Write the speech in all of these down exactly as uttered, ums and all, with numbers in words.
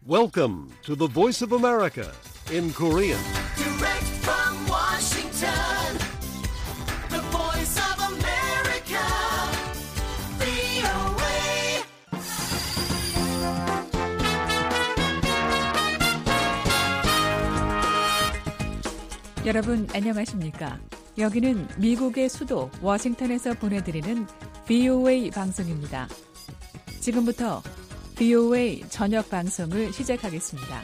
Welcome to the Voice of America in Korean. Direct from Washington, the Voice of America, 브이오에이. 여러분 안녕하십니까? 여기는 미국의 수도 워싱턴에서 보내드리는 브이오에이 방송입니다. 지금부터 브이오에이 저녁 방송을 시작하겠습니다.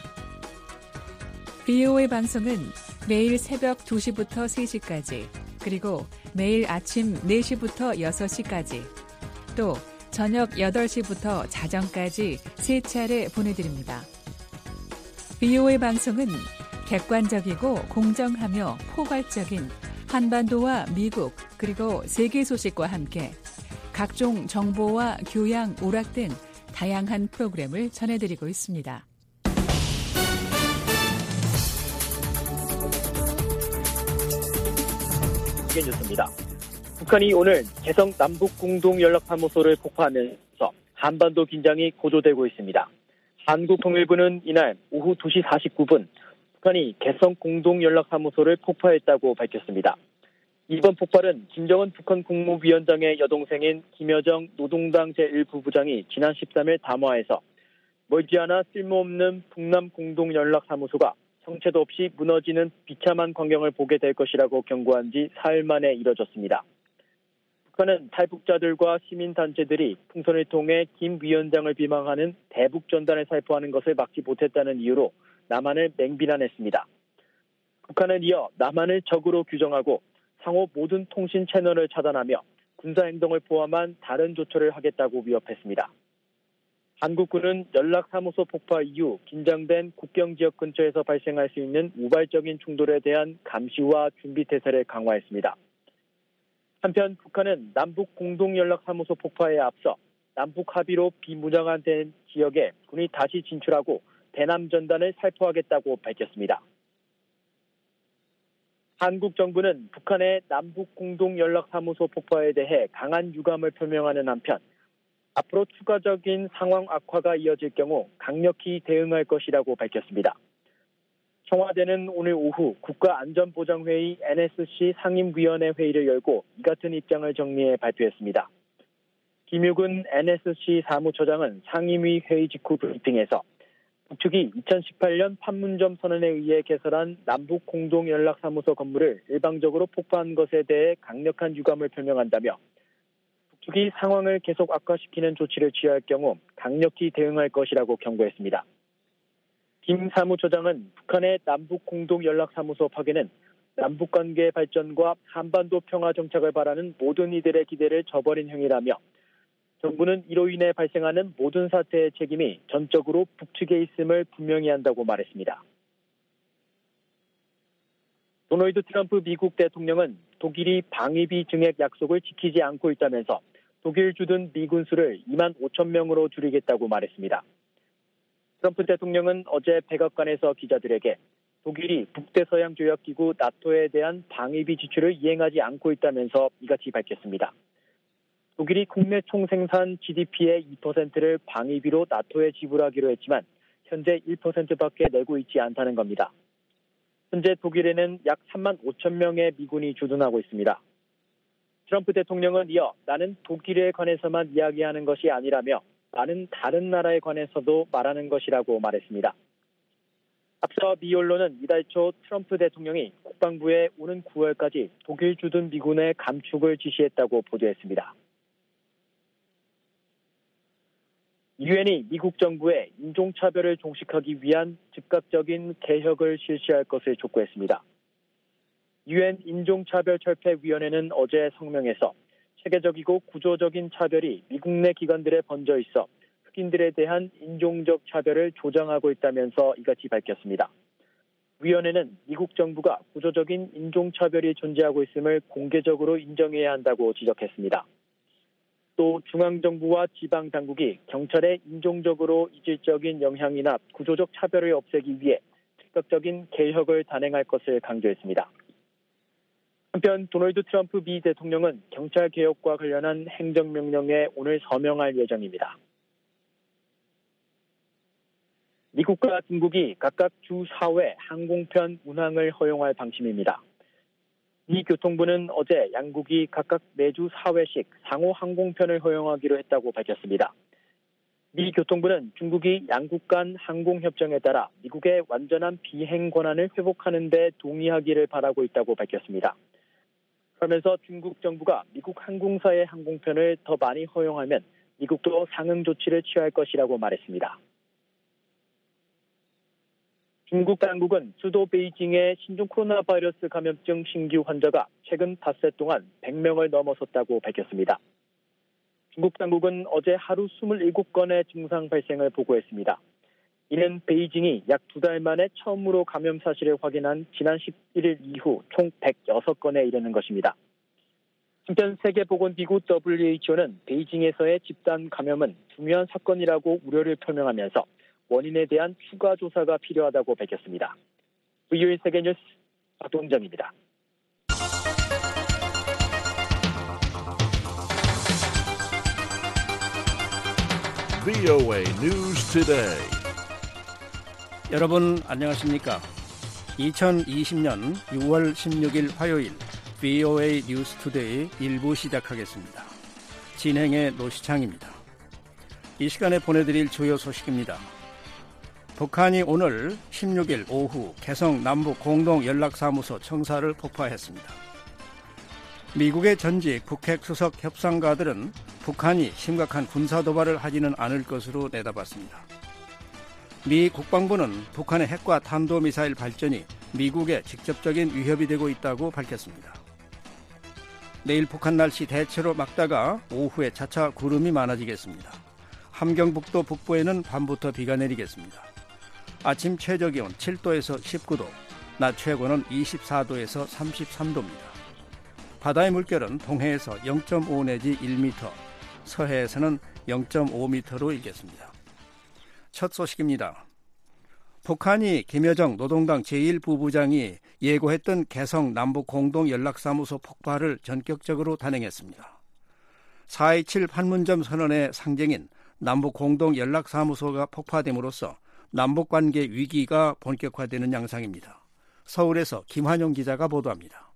브이오에이 방송은 매일 새벽 두 시부터 세 시까지, 그리고 매일 아침 네 시부터 여섯 시까지, 또 저녁 여덟 시부터 자정까지 세 차례 보내드립니다. 브이오에이 방송은 객관적이고 공정하며 포괄적인 한반도와 미국 그리고 세계 소식과 함께 각종 정보와 교양, 오락 등 다양한 프로그램을 전해드리고 있습니다. 뉴스입니다. 북한이 오늘 개성 남북공동연락사무소를 폭파하면서 한반도 긴장이 고조되고 있습니다. 한국통일부는 이날 오후 두 시 사십구 분 북한이 개성 공동연락사무소를 폭파했다고 밝혔습니다. 이번 폭발은 김정은 북한 국무위원장의 여동생인 김여정 노동당 제일 부부장이 지난 십삼 일 담화에서 머지않아 쓸모없는 북남 공동연락사무소가 형체도 없이 무너지는 비참한 광경을 보게 될 것이라고 경고한 지 사흘 만에 이뤄졌습니다. 북한은 탈북자들과 시민단체들이 풍선을 통해 김 위원장을 비방하는 대북전단을 살포하는 것을 막지 못했다는 이유로 남한을 맹비난했습니다. 북한은 이어 남한을 적으로 규정하고 상호 모든 통신 채널을 차단하며 군사행동을 포함한 다른 조처를 하겠다고 위협했습니다. 한국군은 연락사무소 폭파 이후 긴장된 국경지역 근처에서 발생할 수 있는 우발적인 충돌에 대한 감시와 준비태세를 강화했습니다. 한편 북한은 남북 공동연락사무소 폭파에 앞서 남북 합의로 비무장화된 지역에 군이 다시 진출하고 대남 전단을 살포하겠다고 밝혔습니다. 한국 정부는 북한의 남북 공동연락사무소 폭파에 대해 강한 유감을 표명하는 한편 앞으로 추가적인 상황 악화가 이어질 경우 강력히 대응할 것이라고 밝혔습니다. 청와대는 오늘 오후 국가안전보장회의 엔에스씨 상임위원회 회의를 열고 이 같은 입장을 정리해 발표했습니다. 김육은 엔에스씨 사무처장은 상임위 회의 직후 브리핑에서 북측이 이천십팔 년 판문점 선언에 의해 개설한 남북 공동연락사무소 건물을 일방적으로 폭파한 것에 대해 강력한 유감을 표명한다며 북측이 상황을 계속 악화시키는 조치를 취할 경우 강력히 대응할 것이라고 경고했습니다. 김 사무처장은 북한의 남북 공동연락사무소 파괴는 남북관계 발전과 한반도 평화 정착을 바라는 모든 이들의 기대를 저버린 행위라며 정부는 이로 인해 발생하는 모든 사태의 책임이 전적으로 북측에 있음을 분명히 한다고 말했습니다. 도널드 트럼프 미국 대통령은 독일이 방위비 증액 약속을 지키지 않고 있다면서 독일 주둔 미군 수를 이만 오천 명으로 줄이겠다고 말했습니다. 트럼프 대통령은 어제 백악관에서 기자들에게 독일이 북대서양 조약기구 나토에 대한 방위비 지출을 이행하지 않고 있다면서 이같이 밝혔습니다. 독일이 국내 총생산 지디피의 이 퍼센트를 방위비로 나토에 지불하기로 했지만 현재 일 퍼센트밖에 내고 있지 않다는 겁니다. 현재 독일에는 약 삼만 오천 명의 미군이 주둔하고 있습니다. 트럼프 대통령은 이어 나는 독일에 관해서만 이야기하는 것이 아니라며 많은 다른 나라에 관해서도 말하는 것이라고 말했습니다. 앞서 미 언론은 이달 초 트럼프 대통령이 국방부에 오는 구월까지 독일 주둔 미군의 감축을 지시했다고 보도했습니다. 유엔이 미국 정부에 인종차별을 종식하기 위한 즉각적인 개혁을 실시할 것을 촉구했습니다. 유엔 인종차별철폐위원회는 어제 성명에서 체계적이고 구조적인 차별이 미국 내 기관들에 번져 있어 흑인들에 대한 인종적 차별을 조장하고 있다면서 이같이 밝혔습니다. 위원회는 미국 정부가 구조적인 인종차별이 존재하고 있음을 공개적으로 인정해야 한다고 지적했습니다. 또 중앙정부와 지방당국이 경찰의 인종적으로 이질적인 영향이나 구조적 차별을 없애기 위해 즉각적인 개혁을 단행할 것을 강조했습니다. 한편 도널드 트럼프 미 대통령은 경찰 개혁과 관련한 행정명령에 오늘 서명할 예정입니다. 미국과 중국이 각각 주 사 회 항공편 운항을 허용할 방침입니다. 미 교통부는 어제 양국이 각각 매주 사 회씩 상호 항공편을 허용하기로 했다고 밝혔습니다. 미 교통부는 중국이 양국 간 항공협정에 따라 미국의 완전한 비행 권한을 회복하는 데 동의하기를 바라고 있다고 밝혔습니다. 그러면서 중국 정부가 미국 항공사의 항공편을 더 많이 허용하면 미국도 상응 조치를 취할 것이라고 말했습니다. 중국 당국은 수도 베이징의 신종 코로나 바이러스 감염증 신규 환자가 최근 닷새 동안 백 명을 넘어섰다고 밝혔습니다. 중국 당국은 어제 하루 이십칠 건의 증상 발생을 보고했습니다. 이는 베이징이 약 두 달 만에 처음으로 감염 사실을 확인한 지난 십일 일 이후 총 백육 건에 이르는 것입니다. 한편 세계보건기구 더블유에이치오는 베이징에서의 집단 감염은 중요한 사건이라고 우려를 표명하면서 원인에 대한 추가 조사가 필요하다고 밝혔습니다. 브이오에이 세계뉴스 박동정입니다. 브이오에이 News Today. 여러분 안녕하십니까? 이천이십 년 유월 십육 일 화요일 브이오에이 뉴스 투데이 일 부 시작하겠습니다. 진행의 노시창입니다. 이 시간에 보내드릴 주요 소식입니다. 북한이 오늘 십육 일 오후 개성 남북 공동연락사무소 청사를 폭파했습니다. 미국의 전직 북핵 수석 협상가들은 북한이 심각한 군사도발을 하지는 않을 것으로 내다봤습니다. 미 국방부는 북한의 핵과 탄도미사일 발전이 미국에 직접적인 위협이 되고 있다고 밝혔습니다. 내일 북한 날씨 대체로 맑다가 오후에 차차 구름이 많아지겠습니다. 함경북도 북부에는 밤부터 비가 내리겠습니다. 아침 최저기온 칠 도에서 십구 도, 낮 최고는 이십사 도에서 삼십삼 도입니다. 바다의 물결은 동해에서 영 점 오 내지 일 미터, 서해에서는 영 점 오 미터로 일겠습니다. 첫 소식입니다. 북한이 김여정 노동당 제일 부부장이 예고했던 개성 남북 공동연락사무소 폭파를 전격적으로 단행했습니다. 사 이칠 판문점 선언의 상징인 남북 공동연락사무소가 폭파됨으로써 남북관계 위기가 본격화되는 양상입니다. 서울에서 김환용 기자가 보도합니다.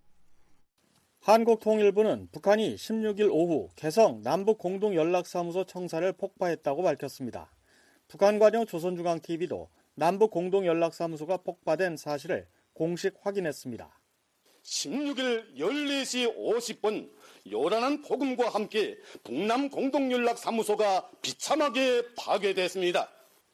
한국통일부는 북한이 십육 일 오후 개성 남북공동연락사무소 청사를 폭파했다고 밝혔습니다. 북한관영 조선중앙티비도 남북공동연락사무소가 폭파된 사실을 공식 확인했습니다. 십육 일 열네 시 오십 분 요란한 폭음과 함께 북남 공동연락사무소가 비참하게 파괴됐습니다.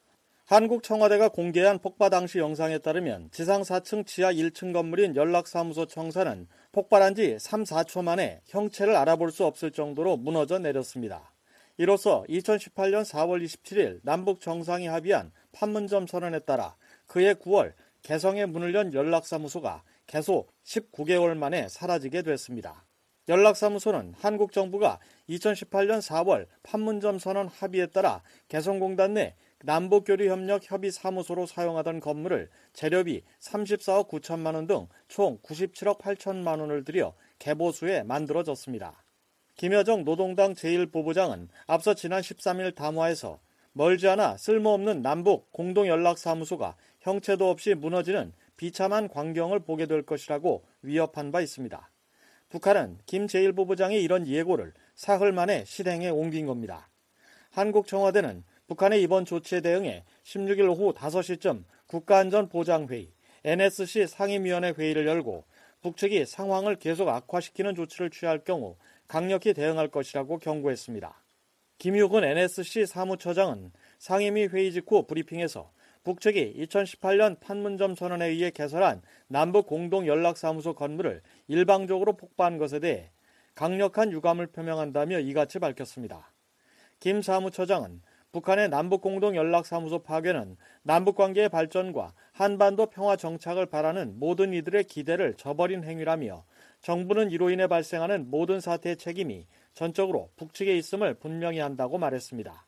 한국 청와대가 공개한 폭파 당시 영상에 따르면 지상 사 층 지하 일 층 건물인 연락사무소 청사는 폭발한 지 삼, 사 초 만에 형체를 알아볼 수 없을 정도로 무너져 내렸습니다. 이로써 이천십팔 년 사월 이십칠 일 남북 정상이 합의한 판문점 선언에 따라 그해 구월 개성에 문을 연 연락사무소가 개소 십구 개월 만에 사라지게 됐습니다. 연락사무소는 한국 정부가 이천십팔 년 사월 판문점 선언 합의에 따라 개성공단 내 남북교류협력 협의사무소로 사용하던 건물을 재료비 삼십사억 구천만 원 등 총 구십칠억 팔천만 원을 들여 개보수해 만들어졌습니다. 김여정 노동당 제일 부부장은 앞서 지난 십삼 일 담화에서 멀지 않아 쓸모없는 남북 공동연락사무소가 형체도 없이 무너지는 비참한 광경을 보게 될 것이라고 위협한 바 있습니다. 북한은 김 제일 부부장의 이런 예고를 사흘 만에 실행에 옮긴 겁니다. 한국 청와대는 북한의 이번 조치에 대응해 십육 일 오후 다섯 시쯤 국가안전보장회의 엔에스씨 상임위원회 회의를 열고 북측이 상황을 계속 악화시키는 조치를 취할 경우 강력히 대응할 것이라고 경고했습니다. 김육은 엔에스씨 사무처장은 상임위 회의 직후 브리핑에서 북측이 이천십팔 년 판문점 선언에 의해 개설한 남북 공동연락사무소 건물을 일방적으로 폭파한 것에 대해 강력한 유감을 표명한다며 이같이 밝혔습니다. 김 사무처장은 북한의 남북공동연락사무소 파괴는 남북관계의 발전과 한반도 평화 정착을 바라는 모든 이들의 기대를 저버린 행위라며 정부는 이로 인해 발생하는 모든 사태의 책임이 전적으로 북측에 있음을 분명히 한다고 말했습니다.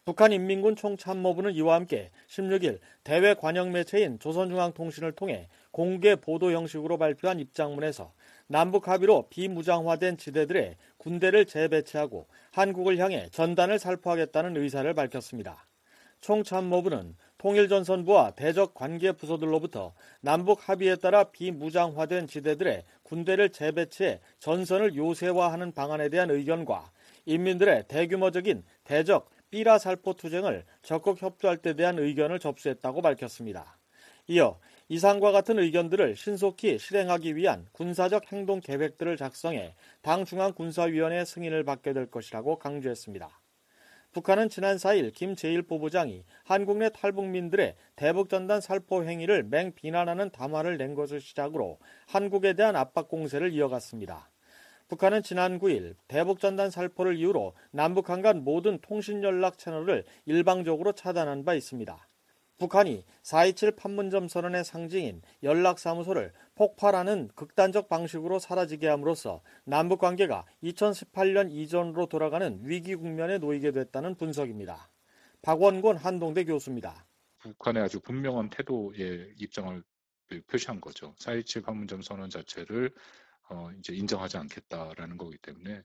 북한인민군 총참모부는 이와 함께 십육 일 대외 관영 매체인 조선중앙통신을 통해 공개 보도 형식으로 발표한 입장문에서 남북 합의로 비무장화된 지대들의 군대를 재배치하고 한국을 향해 전단을 살포하겠다는 의사를 밝혔습니다. 총참모부는 통일전선부와 대적 관계 부서들로부터 남북 합의에 따라 비무장화된 지대들의 군대를 재배치해 전선을 요새화하는 방안에 대한 의견과 인민들의 대규모적인 대적 삐라살포 투쟁을 적극 협조할 때 대한 의견을 접수했다고 밝혔습니다. 이어 이상과 같은 의견들을 신속히 실행하기 위한 군사적 행동 계획들을 작성해 당 중앙군사위원회 승인을 받게 될 것이라고 강조했습니다. 북한은 지난 사 일 김 제일 부부장이 한국 내 탈북민들의 대북전단 살포 행위를 맹비난하는 담화를 낸 것을 시작으로 한국에 대한 압박 공세를 이어갔습니다. 북한은 지난 구 일 대북전단 살포를 이유로 남북한 간 모든 통신연락 채널을 일방적으로 차단한 바 있습니다. 북한이 사 이칠 판문점 선언의 상징인 연락사무소를 폭발하는 극단적 방식으로 사라지게 함으로써 남북관계가 이천십팔 년 이전으로 돌아가는 위기 국면에 놓이게 됐다는 분석입니다. 박원곤 한동대 교수입니다. 북한의 아주 분명한 태도의 입장을 표시한 거죠. 사 이칠 판문점 선언 자체를 어, 이제 인정하지 않겠다라는 거기 때문에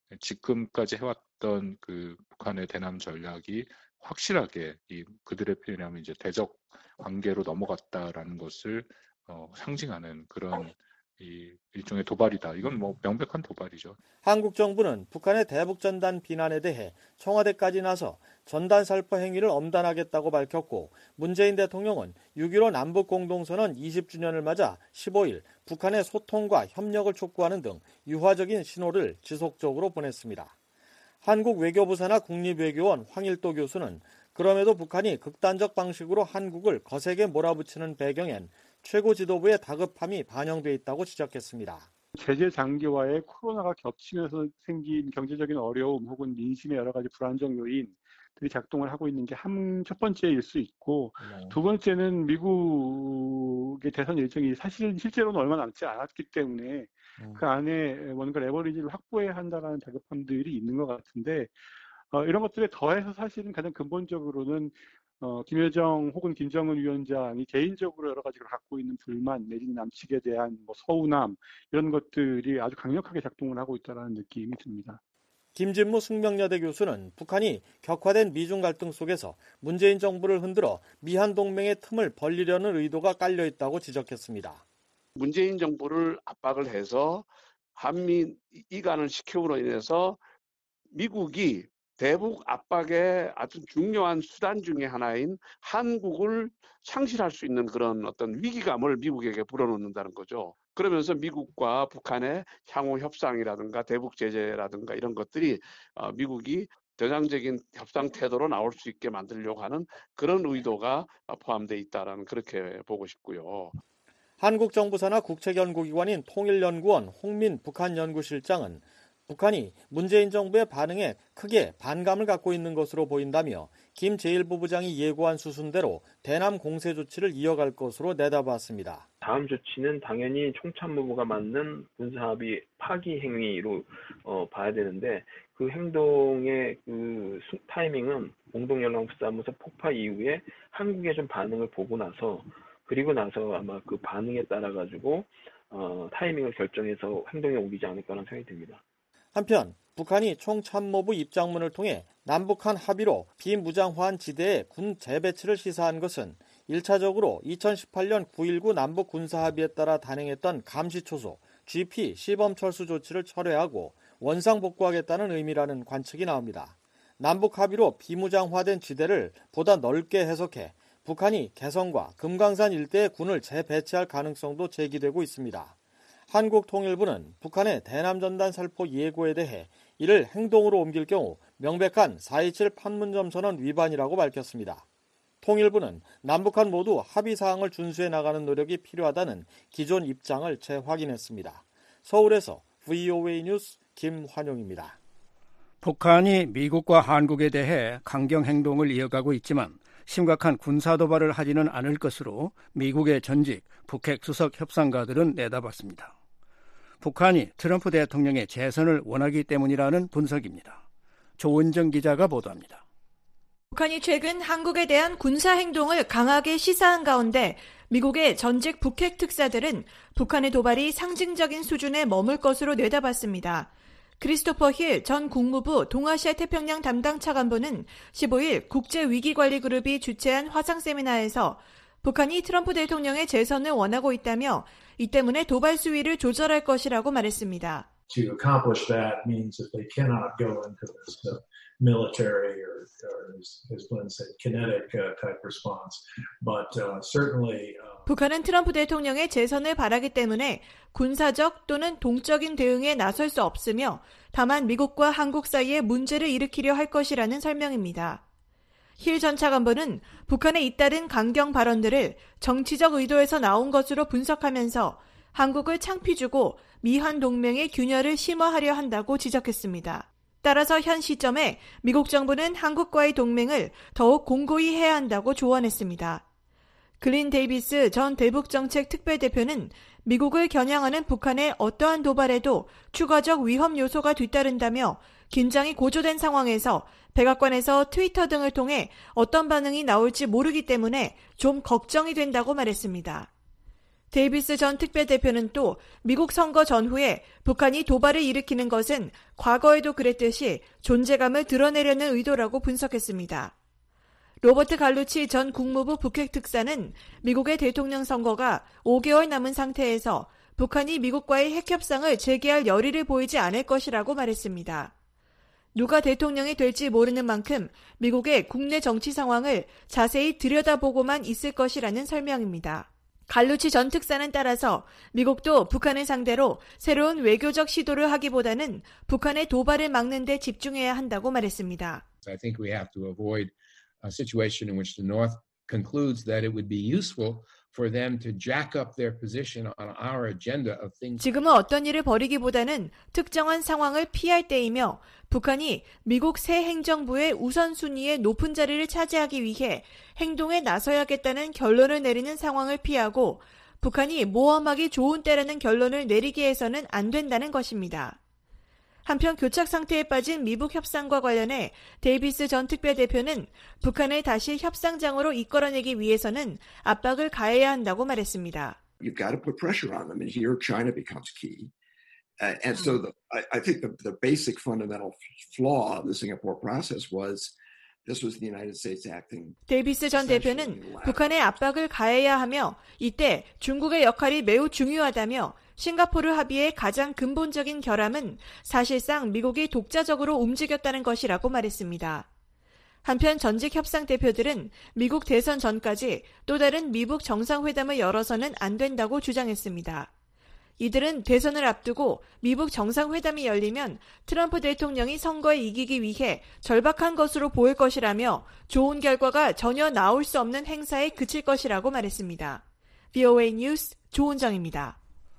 지금까지 해왔던 그 북한의 대남 전략이 확실하게 이 그들의 표현하면 이제 대적 관계로 넘어갔다라는 것을 어, 상징하는 그런 이 일종의 도발이다. 이건 뭐 명백한 도발이죠. 한국 정부는 북한의 대북 전단 비난에 대해 청와대까지 나서 전단 살포 행위를 엄단하겠다고 밝혔고 문재인 대통령은 육 일오 남북 공동선언 이십 주년을 맞아 십오 일 북한의 소통과 협력을 촉구하는 등 유화적인 신호를 지속적으로 보냈습니다. 한국 외교부 산하 국립외교원 황일도 교수는 그럼에도 북한이 극단적 방식으로 한국을 거세게 몰아붙이는 배경엔 최고 지도부의 다급함이 반영돼 있다고 지적했습니다. 제재 장기화에 코로나가 겹치면서 생긴 경제적인 어려움 혹은 민심의 여러 가지 불안정 요인들이 작동을 하고 있는 게 한 첫 번째일 수 있고 네. 두 번째는 미국의 대선 일정이 사실 실제로는 얼마 남지 않았기 때문에 음. 그 안에 뭔가 레버리지를 확보해야 한다는 다급함들이 있는 것 같은데 어, 이런 것들에 더해서 사실은 가장 근본적으로는 어, 김여정 혹은 김정은 위원장이 개인적으로 여러 가지를 갖고 있는 불만 내지는 남측에 대한 뭐 서운함 이런 것들이 아주 강력하게 작동을 하고 있다는 느낌이 듭니다. 김진무 숙명여대 교수는 북한이 격화된 미중 갈등 속에서 문재인 정부를 흔들어 미한 동맹의 틈을 벌리려는 의도가 깔려 있다고 지적했습니다. 문재인 정부를 압박을 해서 한미 이간을 시킴으로 인해서 미국이 대북 압박의 아주 중요한 수단 중에 하나인 한국을 상실할 수 있는 그런 어떤 위기감을 미국에게 불어넣는다는 거죠. 그러면서 미국과 북한의 향후 협상이라든가 대북 제재라든가 이런 것들이 미국이 전향적인 협상 태도로 나올 수 있게 만들려고 하는 그런 의도가 포함되어 있다라는 그렇게 보고 싶고요. 한국 정부 산하 국책연구기관인 통일연구원 홍민 북한연구실장은 북한이 문재인 정부의 반응에 크게 반감을 갖고 있는 것으로 보인다며 김 제일 부부장이 예고한 수순대로 대남 공세 조치를 이어갈 것으로 내다봤습니다. 다음 조치는 당연히 총참모부가 맞는 군사합의 파기 행위로 어, 봐야 되는데 그 행동의 그 타이밍은 공동연락사무소 폭파 이후에 한국의 좀 반응을 보고 나서 그리고 나서 아마 그 반응에 따라 가지고 어, 타이밍을 결정해서 행동에 옮기지 않을까라는 생각이 듭니다. 한편 북한이 총참모부 입장문을 통해 남북한 합의로 비무장화한 지대에 군 재배치를 시사한 것은 일 차적으로 이천십팔 년 구 일구 남북 군사합의에 따라 단행했던 감시초소 지피 시범철수 조치를 철회하고 원상복구하겠다는 의미라는 관측이 나옵니다. 남북 합의로 비무장화된 지대를 보다 넓게 해석해 북한이 개성과 금강산 일대에 군을 재배치할 가능성도 제기되고 있습니다. 한국통일부는 북한의 대남전단 살포 예고에 대해 이를 행동으로 옮길 경우 명백한 사 이칠 판문점 선언 위반이라고 밝혔습니다. 통일부는 남북한 모두 합의사항을 준수해 나가는 노력이 필요하다는 기존 입장을 재확인했습니다. 서울에서 브이오에이 뉴스 김환용입니다. 북한이 미국과 한국에 대해 강경 행동을 이어가고 있지만 심각한 군사도발을 하지는 않을 것으로 미국의 전직 북핵 수석 협상가들은 내다봤습니다. 북한이 트럼프 대통령의 재선을 원하기 때문이라는 분석입니다. 조은정 기자가 보도합니다. 북한이 최근 한국에 대한 군사 행동을 강하게 시사한 가운데 미국의 전직 북핵 특사들은 북한의 도발이 상징적인 수준에 머물 것으로 내다봤습니다. 크리스토퍼 힐 전 국무부 동아시아 태평양 담당 차관보는 십오일 국제위기관리그룹이 주최한 화상 세미나에서 북한이 트럼프 대통령의 재선을 원하고 있다며 이 때문에 도발 수위를 조절할 것이라고 말했습니다. To accomplish that means that they cannot go into this uh, military or, or as, as Glenn said, kinetic uh, type response. But uh, certainly. Uh... 북한은 트럼프 대통령의 재선을 바라기 때문에 군사적 또는 동적인 대응에 나설 수 없으며 다만 미국과 한국 사이에 문제를 일으키려 할 것이라는 설명입니다. 힐 전 차관보는 북한의 잇따른 강경 발언들을 정치적 의도에서 나온 것으로 분석하면서 한국을 창피 주고 미한 동맹의 균열을 심화하려 한다고 지적했습니다. 따라서 현 시점에 미국 정부는 한국과의 동맹을 더욱 공고히 해야 한다고 조언했습니다. 글린 데이비스 전 대북정책 특별대표는 미국을 겨냥하는 북한의 어떠한 도발에도 추가적 위험 요소가 뒤따른다며 긴장이 고조된 상황에서 백악관에서 트위터 등을 통해 어떤 반응이 나올지 모르기 때문에 좀 걱정이 된다고 말했습니다. 데이비스 전 특별대표는 또 미국 선거 전후에 북한이 도발을 일으키는 것은 과거에도 그랬듯이 존재감을 드러내려는 의도라고 분석했습니다. 로버트 갈루치 전 국무부 북핵 특사는 미국의 대통령 선거가 오 개월 남은 상태에서 북한이 미국과의 핵협상을 재개할 열의를 보이지 않을 것이라고 말했습니다. 누가 대통령이 될지 모르는 만큼 미국의 국내 정치 상황을 자세히 들여다보고만 있을 것이라는 설명입니다. 갈루치 전 특사는 따라서 미국도 북한을 상대로 새로운 외교적 시도를 하기보다는 북한의 도발을 막는 데 집중해야 한다고 말했습니다. I think we have to avoid a situation in which the North concludes that it would be useful for them to jack up their position on our agenda of things. 지금은 어떤 일을 벌이기보다는 특정한 상황을 피할 때이며 북한이 미국 새 행정부의 우선순위의 높은 자리를 차지하기 위해 행동에 나서야겠다는 결론을 내리는 상황을 피하고 북한이 모험하기 좋은 때라는 결론을 내리게 해서는 안 된다는 것입니다. 한편 교착 상태에 빠진 미북 협상과 관련해 데이비스 전 특별대표는 북한을 다시 협상장으로 이끌어내기 위해서는 압박을 가해야 한다고 말했습니다. You've got to put pressure on them, and here China becomes key. Uh, and so the, I, I think the, the basic fundamental flaw of the Singapore process was this was the United States acting. 데이비스 전 대표는 북한에 압박을 가해야 하며 이때 중국의 역할이 매우 중요하다며 싱가포르 합의의 가장 근본적인 결함은 사실상 미국이 독자적으로 움직였다는 것이라고 말했습니다. 한편 전직 협상 대표들은 미국 대선 전까지 또 다른 미북 정상회담을 열어서는 안 된다고 주장했습니다. 이들은 대선을 앞두고 미북 정상회담이 열리면 트럼프 대통령이 선거에 이기기 위해 절박한 것으로 보일 것이라며 좋은 결과가 전혀 나올 수 없는 행사에 그칠 것이라고 말했습니다. 브이오에이 뉴스 조은정입니다.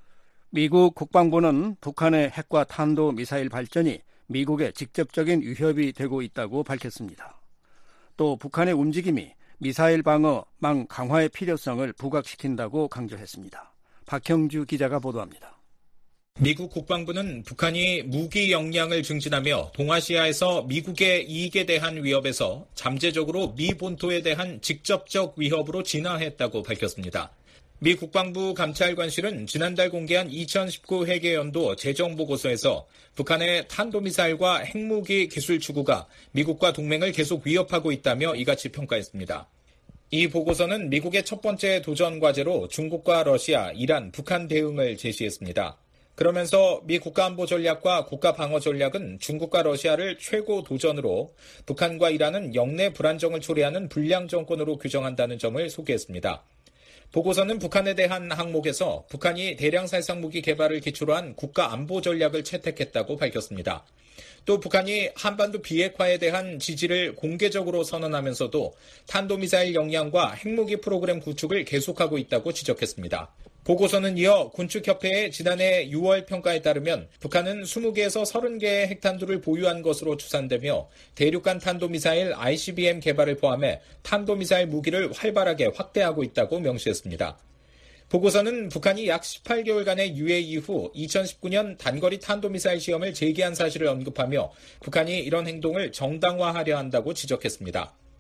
미국 국방부는 북한의 핵과 탄도 미사일 발전이 미국의 직접적인 위협이 되고 있다고 밝혔습니다. 또 북한의 움직임이 미사일 방어망 강화의 필요성을 부각시킨다고 강조했습니다. 박형주 기자가 보도합니다. 미국 국방부는 북한이 무기 역량을 증진하며 동아시아에서 미국의 이익에 대한 위협에서 잠재적으로 미 본토에 대한 직접적 위협으로 진화했다고 밝혔습니다. 미 국방부 감찰관실은 지난달 공개한 이천십구 회계연도 재정보고서에서 북한의 탄도미사일과 핵무기 기술 추구가 미국과 동맹을 계속 위협하고 있다며 이같이 평가했습니다. 이 보고서는 미국의 첫 번째 도전 과제로 중국과 러시아, 이란, 북한 대응을 제시했습니다. 그러면서 미 국가안보 전략과 국가방어 전략은 중국과 러시아를 최고 도전으로 북한과 이란은 영내 불안정을 초래하는 불량 정권으로 규정한다는 점을 소개했습니다. 보고서는 북한에 대한 항목에서 북한이 대량 살상무기 개발을 기초로 한 국가안보 전략을 채택했다고 밝혔습니다. 또 북한이 한반도 비핵화에 대한 지지를 공개적으로 선언하면서도 탄도미사일 역량과 핵무기 프로그램 구축을 계속하고 있다고 지적했습니다. 보고서는 이어 군축협회의 지난해 유월 평가에 따르면 북한은 이십 개에서 삼십 개의 핵탄두를 보유한 것으로 추산되며 대륙간 탄도미사일 아이씨비엠 개발을 포함해 탄도미사일 무기를 활발하게 확대하고 있다고 명시했습니다. 보고서는 북한이 약 십팔 개월간의 유예 이후 이천십구 년 단거리 탄도미사일 시험을 재개한 사실을 언급하며 북한이 이런 행동을 정당화하려 한다고 지적했습니다.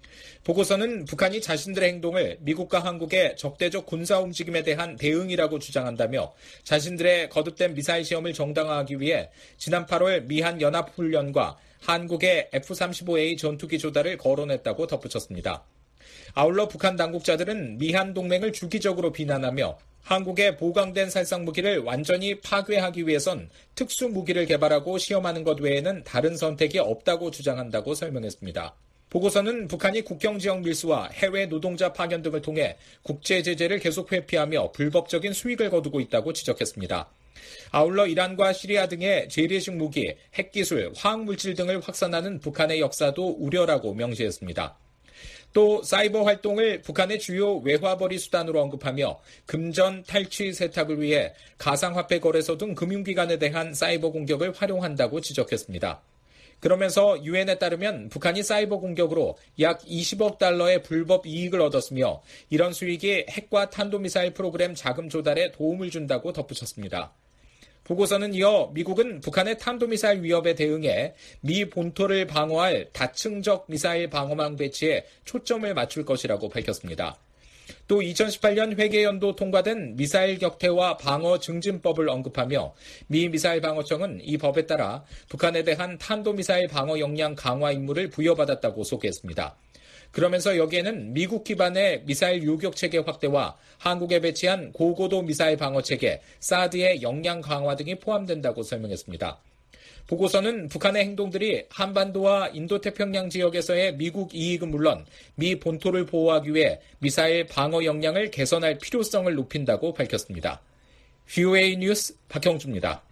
보고서는 북한이 자신들의 행동을 미국과 한국의 적대적 군사 움직임에 대한 대응이라고 주장한다며 자신들의 거듭된 미사일 시험을 정당화하기 위해 지난 팔월 미한 연합훈련과 한국의 에프 삼십오 에이 전투기 조달을 거론했다고 덧붙였습니다. 아울러 북한 당국자들은 미한 동맹을 주기적으로 비난하며 한국의 보강된 살상무기를 완전히 파괴하기 위해선 특수무기를 개발하고 시험하는 것 외에는 다른 선택이 없다고 주장한다고 설명했습니다. 보고서는 북한이 국경지역 밀수와 해외 노동자 파견 등을 통해 국제 제재를 계속 회피하며 불법적인 수익을 거두고 있다고 지적했습니다. 아울러 이란과 시리아 등의 재래식 무기, 핵기술, 화학물질 등을 확산하는 북한의 역사도 우려라고 명시했습니다. 또 사이버 활동을 북한의 주요 외화벌이 수단으로 언급하며 금전, 탈취, 세탁을 위해 가상화폐 거래소 등 금융기관에 대한 사이버 공격을 활용한다고 지적했습니다. 그러면서 유엔에 따르면 북한이 사이버 공격으로 약 이십억 달러의 불법 이익을 얻었으며 이런 수익이 핵과 탄도미사일 프로그램 자금 조달에 도움을 준다고 덧붙였습니다. 보고서는 이어 미국은 북한의 탄도미사일 위협에 대응해 미 본토를 방어할 다층적 미사일 방어망 배치에 초점을 맞출 것이라고 밝혔습니다. 또 이천십팔 년 회계연도 통과된 미사일 격퇴와 방어 증진법을 언급하며 미 미사일 방어청은 이 법에 따라 북한에 대한 탄도미사일 방어 역량 강화 임무를 부여받았다고 소개했습니다. 그러면서 여기에는 미국 기반의 미사일 요격 체계 확대와 한국에 배치한 고고도 미사일 방어 체계, 사드의 역량 강화 등이 포함된다고 설명했습니다. 보고서는 북한의 행동들이 한반도와 인도태평양 지역에서의 미국 이익은 물론 미 본토를 보호하기 위해 미사일 방어 역량을 개선할 필요성을 높인다고 밝혔습니다. 브이오에이 뉴스 박형주입니다.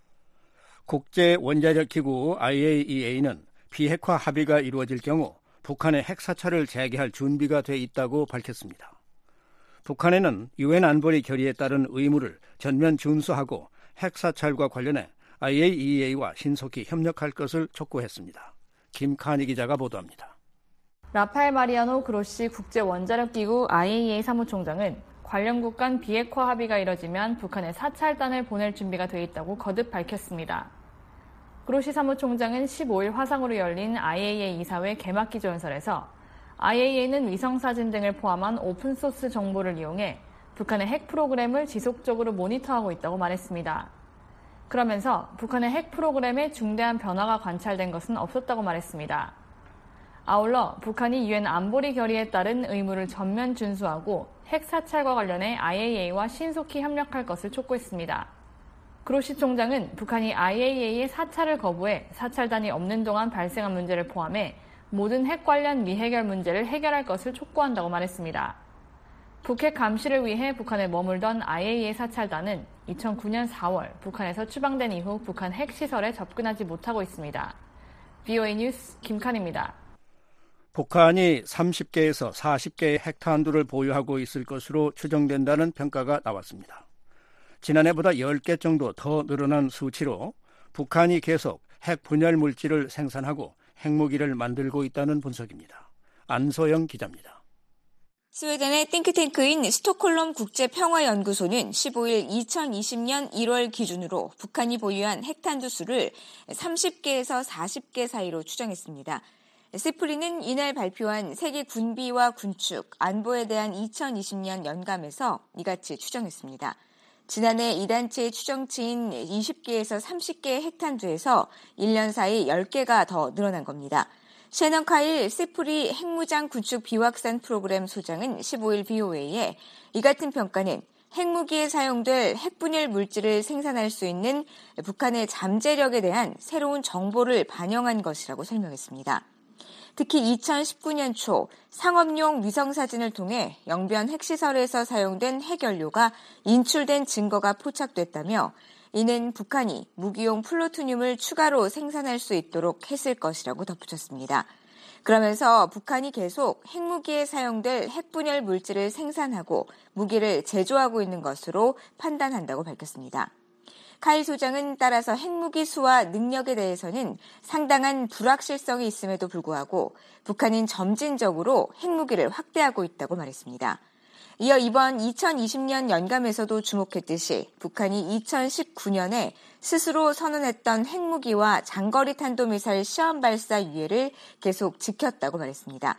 국제원자력기구 아이에이이에이는 비핵화 합의가 이루어질 경우 북한의 핵사찰을 재개할 준비가 돼 있다고 밝혔습니다. 북한에는 유엔 안보리 결의에 따른 의무를 전면 준수하고 핵사찰과 관련해 아이에이이에이와 신속히 협력할 것을 촉구했습니다. 김칸희 기자가 보도합니다. 라파엘 마리아노 그로시 국제원자력기구 아이에이이에이 사무총장은 관련국 간 비핵화 합의가 이뤄지면 북한에 사찰단을 보낼 준비가 돼 있다고 거듭 밝혔습니다. 그로시 사무총장은 십오 일 화상으로 열린 아이에이이에이 이사회 개막기조 연설에서 아이에이이에이는 위성사진 등을 포함한 오픈소스 정보를 이용해 북한의 핵 프로그램을 지속적으로 모니터하고 있다고 말했습니다. 그러면서 북한의 핵 프로그램에 중대한 변화가 관찰된 것은 없었다고 말했습니다. 아울러 북한이 유엔 안보리 결의에 따른 의무를 전면 준수하고 핵 사찰과 관련해 아이에이이에이와 신속히 협력할 것을 촉구했습니다. 그로시 총장은 북한이 아이에이이에이의 사찰을 거부해 사찰단이 없는 동안 발생한 문제를 포함해 모든 핵 관련 미해결 문제를 해결할 것을 촉구한다고 말했습니다. 북핵 감시를 위해 북한에 머물던 아이에이이에이 사찰단은 이천구 년 사월 북한에서 추방된 이후 북한 핵시설에 접근하지 못하고 있습니다. 브이오에이 뉴스 김칸입니다. 북한이 삼십 개에서 사십 개의 핵탄두를 보유하고 있을 것으로 추정된다는 평가가 나왔습니다. 지난해보다 십 개 정도 더 늘어난 수치로 북한이 계속 핵 분열 물질을 생산하고 핵무기를 만들고 있다는 분석입니다. 안소영 기자입니다. 스웨덴의 띵크탱크인 스톡홀름 국제평화연구소는 십오 일 이천이십 년 일월 기준으로 북한이 보유한 핵탄두 수를 삼십 개에서 사십 개 사이로 추정했습니다. 시프리는 이날 발표한 세계 군비와 군축, 안보에 대한 이천이십 년 연감에서 이같이 추정했습니다. 지난해 이 단체의 추정치인 이십 개에서 삼십 개의 핵탄두에서 일 년 사이 십 개가 더 늘어난 겁니다. 셰넌 카일 시프리 핵무장 군축 비확산 프로그램 소장은 십오 일 브이오에이에 이 같은 평가는 핵무기에 사용될 핵분열 물질을 생산할 수 있는 북한의 잠재력에 대한 새로운 정보를 반영한 것이라고 설명했습니다. 특히 이천십구 년 초 상업용 위성사진을 통해 영변 핵시설에서 사용된 핵연료가 인출된 증거가 포착됐다며 이는 북한이 무기용 플루토늄을 추가로 생산할 수 있도록 했을 것이라고 덧붙였습니다. 그러면서 북한이 계속 핵무기에 사용될 핵분열 물질을 생산하고 무기를 제조하고 있는 것으로 판단한다고 밝혔습니다. 카일 소장은 따라서 핵무기 수와 능력에 대해서는 상당한 불확실성이 있음에도 불구하고 북한은 점진적으로 핵무기를 확대하고 있다고 말했습니다. 이어 이번 이천이십 년 연감에서도 주목했듯이 북한이 이천십구 년에 스스로 선언했던 핵무기와 장거리 탄도미사일 시험 발사 유예를 계속 지켰다고 말했습니다.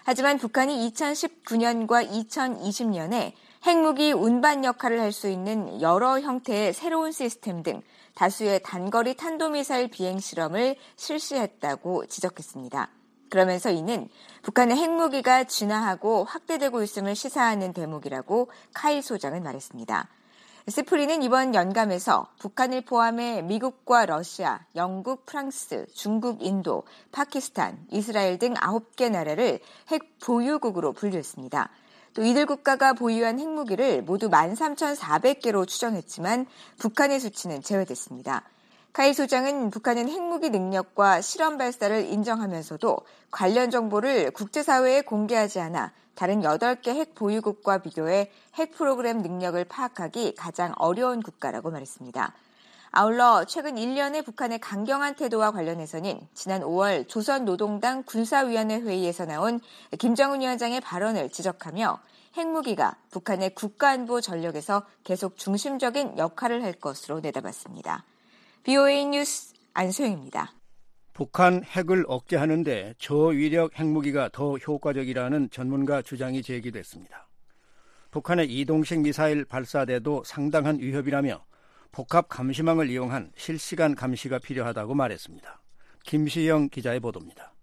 하지만 북한이 이천십구 년과 이천이십 년에 핵무기 운반 역할을 할 수 있는 여러 형태의 새로운 시스템 등 다수의 단거리 탄도미사일 비행 실험을 실시했다고 지적했습니다. 그러면서 이는 북한의 핵무기가 진화하고 확대되고 있음을 시사하는 대목이라고 카일 소장은 말했습니다. 스프리는 이번 연감에서 북한을 포함해 미국과 러시아, 영국, 프랑스, 중국, 인도, 파키스탄, 이스라엘 등 아홉 개 나라를 핵 보유국으로 분류했습니다. 또 이들 국가가 보유한 핵무기를 모두 만 삼천사백 개로 추정했지만 북한의 수치는 제외됐습니다. 카일 소장은 북한은 핵무기 능력과 실험 발사를 인정하면서도 관련 정보를 국제사회에 공개하지 않아 다른 여덟 개 핵 보유국과 비교해 핵 프로그램 능력을 파악하기 가장 어려운 국가라고 말했습니다. 아울러 최근 일 년의 북한의 강경한 태도와 관련해서는 지난 오월 조선노동당 군사위원회 회의에서 나온 김정은 위원장의 발언을 지적하며 핵무기가 북한의 국가안보 전력에서 계속 중심적인 역할을 할 것으로 내다봤습니다. 비오에이 뉴스 안소영입니다. 북한 핵을 억제하는데 저위력 핵무기가 더 효과적이라는 전문가 주장이 제기됐습니다. 북한의 이동식 미사일 발사대도 상당한 위협이라며 복합 감시망을 이용한 실시간 감시가 필요하다고 말했습니다. 김시영 기자의 보도입니다.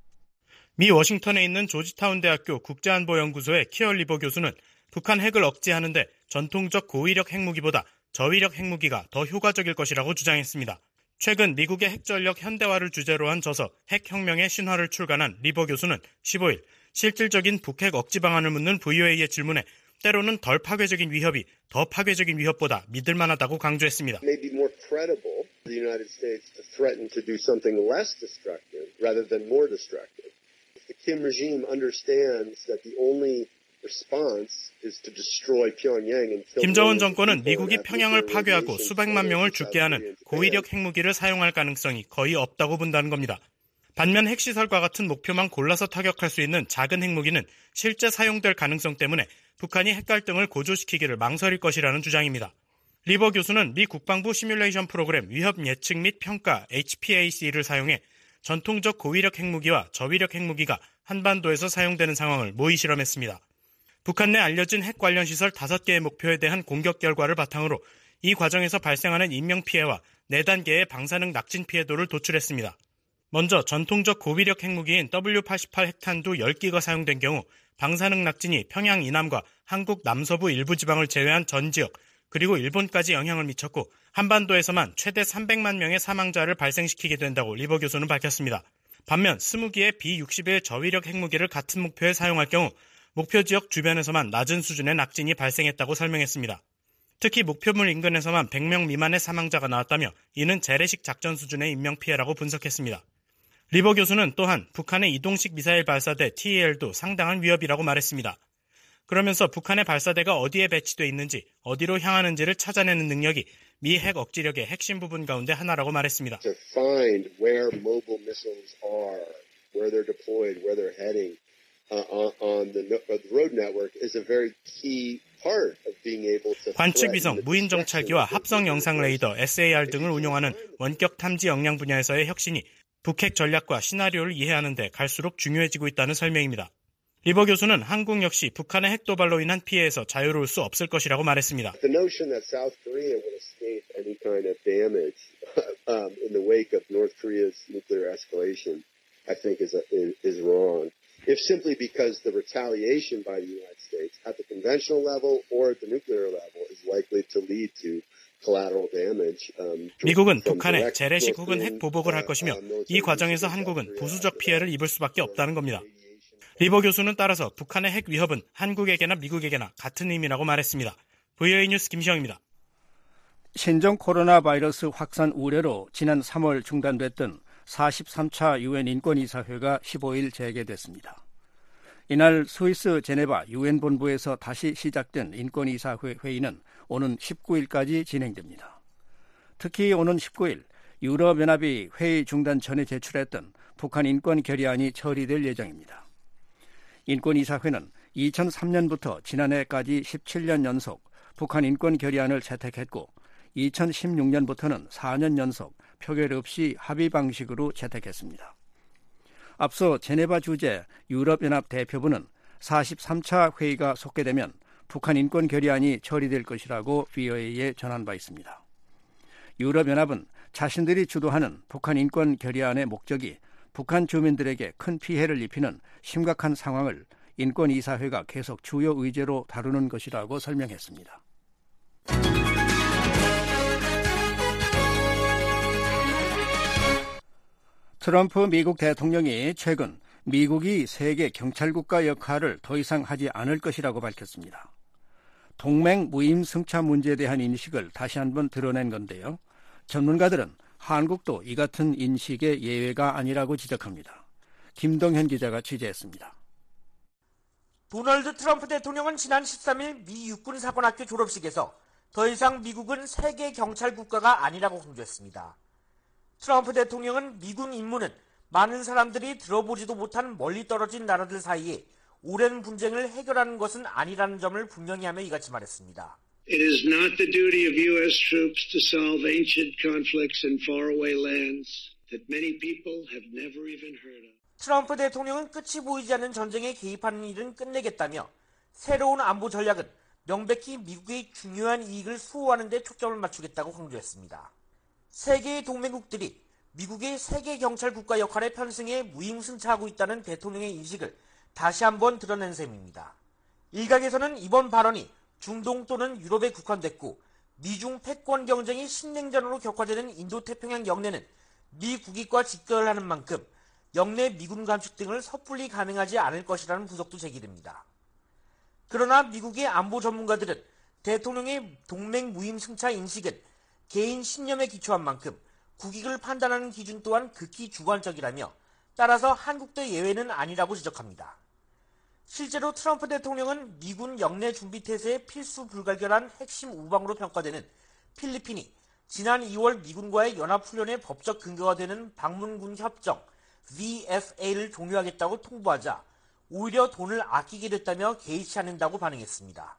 미 워싱턴에 있는 조지타운 대학교 국제안보연구소의 키얼리버 교수는 북한 핵을 억제하는데 전통적 고위력 핵무기보다 저위력 핵무기가 더 효과적일 것이라고 주장했습니다. 최근 미국의 핵전력 현대화를 주제로 한 저서 핵혁명의 신화를 출간한 리버 교수는 십오일 실질적인 북핵 억지 방안을 묻는 브이오에이의 질문에 때로는 덜 파괴적인 위협이 더 파괴적인 위협보다 믿을 만하다고 강조했습니다. May be more credible for the United States to threaten to do something less destructive rather than more destructive. If the Kim regime understands that the only 김정은 정권은 미국이 평양을 파괴하고 수백만 명을 죽게 하는 고위력 핵무기를 사용할 가능성이 거의 없다고 본다는 겁니다. 반면 핵시설과 같은 목표만 골라서 타격할 수 있는 작은 핵무기는 실제 사용될 가능성 때문에 북한이 핵갈등을 고조시키기를 망설일 것이라는 주장입니다. 리버 교수는 미 국방부 시뮬레이션 프로그램 위협 예측 및 평가 에이치피에이씨를 사용해 전통적 고위력 핵무기와 저위력 핵무기가 한반도에서 사용되는 상황을 모의 실험했습니다. 북한 내 알려진 핵 관련 시설 다섯 개의 목표에 대한 공격 결과를 바탕으로 이 과정에서 발생하는 인명피해와 네 단계의 방사능 낙진 피해도를 도출했습니다. 먼저 전통적 고위력 핵무기인 더블유 팔십팔 핵탄두 열 기가 사용된 경우 방사능 낙진이 평양 이남과 한국 남서부 일부 지방을 제외한 전 지역 그리고 일본까지 영향을 미쳤고 한반도에서만 최대 삼백만 명의 사망자를 발생시키게 된다고 리버 교수는 밝혔습니다. 반면 이십 기의 비 육십일 저위력 핵무기를 같은 목표에 사용할 경우 목표 지역 주변에서만 낮은 수준의 낙진이 발생했다고 설명했습니다. 특히 목표물 인근에서만 백 명 미만의 사망자가 나왔다며 이는 재래식 작전 수준의 인명피해라고 분석했습니다. 리버 교수는 또한 북한의 이동식 미사일 발사대 티이엘도 상당한 위협이라고 말했습니다. 그러면서 북한의 발사대가 어디에 배치돼 있는지 어디로 향하는지를 찾아내는 능력이 미 핵 억지력의 핵심 부분 가운데 하나라고 말했습니다. To find where mobile missiles are, where they're deployed, where they're heading. On the road network is a very key part of being able to 관측위성, 무인정찰기와 합성 영상 레이더 에스에이알 등을 운용하는 원격 탐지 역량 분야에서의 혁신이 북핵 전략과 시나리오를 이해하는 데 갈수록 중요해지고 있다는 설명입니다. 리버 교수는 한국 역시 북한의 핵 도발로 인한 피해에서 자유로울 수 없을 것이라고 말했습니다. The notion that South Korea would escape any kind of damage um, in the wake of North Korea's nuclear escalation, I think is is, is wrong. If simply because the retaliation by the United States at the conventional level or at the nuclear level is likely to lead to collateral damage. Um, 미국은 북한에 재래식 혹은 핵 보복을 할 것이며 이 과정에서 한국은 부수적 피해를 입을 수밖에 없다는 겁니다. 리버 교수는 따라서 북한의 핵 위협은 한국에게나 미국에게나 같은 의미라고 말했습니다. 브이오에이 뉴스 김시영입니다. 신종 코로나 바이러스 확산 우려로 지난 삼월 중단됐던 사십삼 차 유엔 인권이사회가 십오일 재개됐습니다. 이날 스위스 제네바 유엔 본부에서 다시 시작된 인권이사회 회의는 오는 십구일까지 진행됩니다. 특히 오는 십구일 유럽연합이 회의 중단 전에 제출했던 북한 인권 결의안이 처리될 예정입니다. 인권이사회는 이천삼 년부터 지난해까지 십칠 년 연속 북한 인권 결의안을 채택했고 이천십육 년부터는 사 년 연속 표결 없이 합의 방식으로 채택했습니다. 앞서 제네바 주재 유럽연합 대표부는 사십삼 차 회의가 속개되면 북한 인권 결의안이 처리될 것이라고 브이오에이에 전한 바 있습니다. 유럽연합은 자신들이 주도하는 북한 인권 결의안의 목적이 북한 주민들에게 큰 피해를 입히는 심각한 상황을 인권이사회가 계속 주요 의제로 다루는 것이라고 설명했습니다. 트럼프 미국 대통령이 최근 미국이 세계 경찰국가 역할을 더 이상 하지 않을 것이라고 밝혔습니다. 동맹 무임 승차 문제에 대한 인식을 다시 한번 드러낸 건데요. 전문가들은 한국도 이 같은 인식의 예외가 아니라고 지적합니다. 김동현 기자가 취재했습니다. 도널드 트럼프 대통령은 지난 십삼 일 미 육군사관학교 졸업식에서 더 이상 미국은 세계 경찰 국가가 아니라고 강조했습니다. 트럼프 대통령은 미군 임무는 많은 사람들이 들어보지도 못한 멀리 떨어진 나라들 사이에 오랜 분쟁을 해결하는 것은 아니라는 점을 분명히 하며 이같이 말했습니다. It is not the duty of U S troops to solve ancient conflicts in faraway lands that many people have never even heard of. 트럼프 대통령은 끝이 보이지 않는 전쟁에 개입하는 일은 끝내겠다며 새로운 안보 전략은 명백히 미국의 중요한 이익을 수호하는 데 초점을 맞추겠다고 강조했습니다. 세계의 동맹국들이 미국의 세계 경찰 국가 역할에 편승해 무임승차하고 있다는 대통령의 인식을 다시 한번 드러낸 셈입니다. 일각에서는 이번 발언이 중동 또는 유럽에 국한됐고 미중 패권 경쟁이 신냉전으로 격화되는 인도태평양 영내는 미 국익과 직결하는 만큼 영내 미군 감축 등을 섣불리 감행하지 않을 것이라는 분석도 제기됩니다. 그러나 미국의 안보 전문가들은 대통령의 동맹 무임승차 인식은 개인 신념에 기초한 만큼 국익을 판단하는 기준 또한 극히 주관적이라며 따라서 한국도 예외는 아니라고 지적합니다. 실제로 트럼프 대통령은 미군 영내 준비태세의 필수 불가결한 핵심 우방으로 평가되는 필리핀이 지난 이월 미군과의 연합훈련의 법적 근거가 되는 방문군 협정 브이에프에이를 종료하겠다고 통보하자 오히려 돈을 아끼게 됐다며 개의치 않는다고 반응했습니다.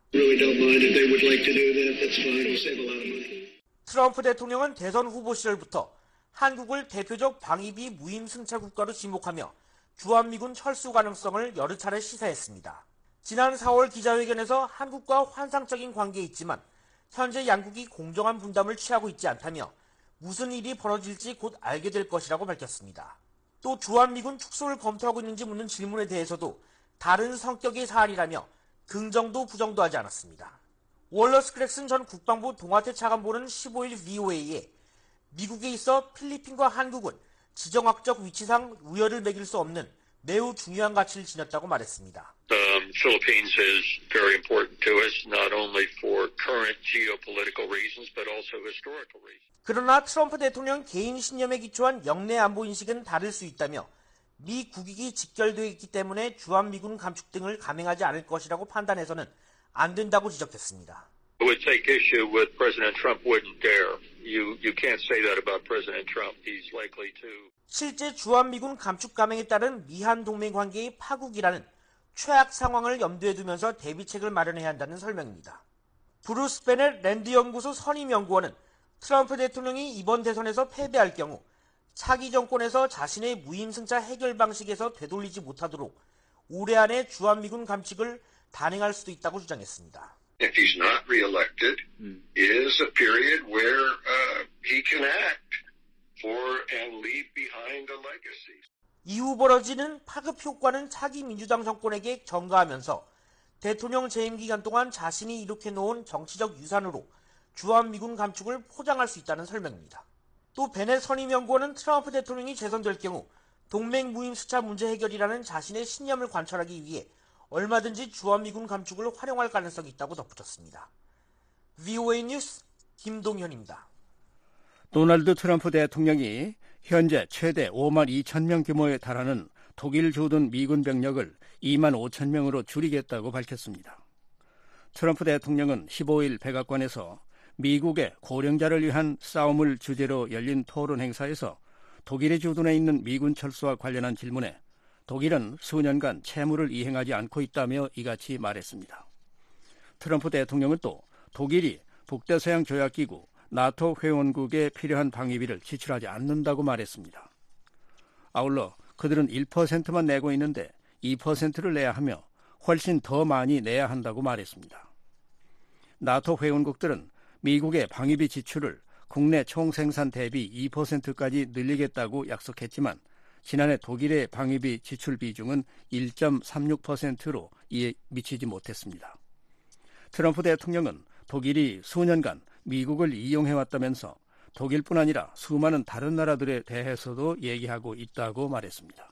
트럼프 대통령은 대선 후보 시절부터 한국을 대표적 방위비 무임승차 국가로 지목하며 주한미군 철수 가능성을 여러 차례 시사했습니다. 지난 사월 기자회견에서 한국과 환상적인 관계에 있지만 현재 양국이 공정한 분담을 취하고 있지 않다며 무슨 일이 벌어질지 곧 알게 될 것이라고 밝혔습니다. 또 주한미군 축소를 검토하고 있는지 묻는 질문에 대해서도 다른 성격의 사안이라며 긍정도 부정도 하지 않았습니다. 월러스 크렉슨 전 국방부 동아태 차관보는 십오 일 브이오에이에 미국에 있어 필리핀과 한국은 지정학적 위치상 우열을 매길 수 없는 매우 중요한 가치를 지녔다고 말했습니다. Um, Philippines is very important to us, not only for current geopolitical reasons, but also historical reasons. 그러나 트럼프 대통령 개인 신념에 기초한 영내 안보 인식은 다를 수 있다며 미 국익이 직결되어 있기 때문에 주한미군 감축 등을 감행하지 않을 것이라고 판단해서는 안 된다고 지적했습니다. I would take issue with President Trump wouldn't dare. You you can't say that about President Trump. He's likely to. 실제 주한미군 감축 감행에 따른 미한 동맹 관계의 파국이라는 최악 상황을 염두에 두면서 대비책을 마련해야 한다는 설명입니다. 브루스 베넷 랜드 연구소 선임 연구원은 트럼프 대통령이 이번 대선에서 패배할 경우 차기 정권에서 자신의 무임승차 해결 방식에서 되돌리지 못하도록 올해 안에 주한미군 감축을 단행할 수도 있다고 주장했습니다. If he's not reelected, is a period where uh, he can act for and leave behind a legacy. 이후 벌어지는 파급 효과는 차기 민주당 정권에게 전가하면서 대통령 재임 기간 동안 자신이 이룩해 놓은 정치적 유산으로 주한미군 감축을 포장할 수 있다는 설명입니다. 또 베넷 선임연구원은 트럼프 대통령이 재선될 경우 동맹 무임승차 문제 해결이라는 자신의 신념을 관철하기 위해 얼마든지 주한미군 감축을 활용할 가능성이 있다고 덧붙였습니다. 브이오에이 뉴스 김동현입니다. 도널드 트럼프 대통령이 현재 최대 오만 이천 명 규모에 달하는 독일 주둔 미군 병력을 이만 오천 명으로 줄이겠다고 밝혔습니다. 트럼프 대통령은 십오 일 백악관에서 미국의 고령자를 위한 싸움을 주제로 열린 토론 행사에서 독일에 주둔해 있는 미군 철수와 관련한 질문에 독일은 수년간 채무를 이행하지 않고 있다며 이같이 말했습니다. 트럼프 대통령은 또 독일이 북대서양 조약기구 나토 회원국에 필요한 방위비를 지출하지 않는다고 말했습니다. 아울러 그들은 일 퍼센트만 내고 있는데 이 퍼센트를 내야 하며 훨씬 더 많이 내야 한다고 말했습니다. 나토 회원국들은 미국의 방위비 지출을 국내 총생산 대비 이 퍼센트까지 늘리겠다고 약속했지만 지난해 독일의 방위비 지출 비중은 일 점 삼육 퍼센트로 이에 미치지 못했습니다. 트럼프 대통령은 독일이 수년간 미국을 이용해왔다면서 독일뿐 아니라 수많은 다른 나라들에 대해서도 얘기하고 있다고 말했습니다.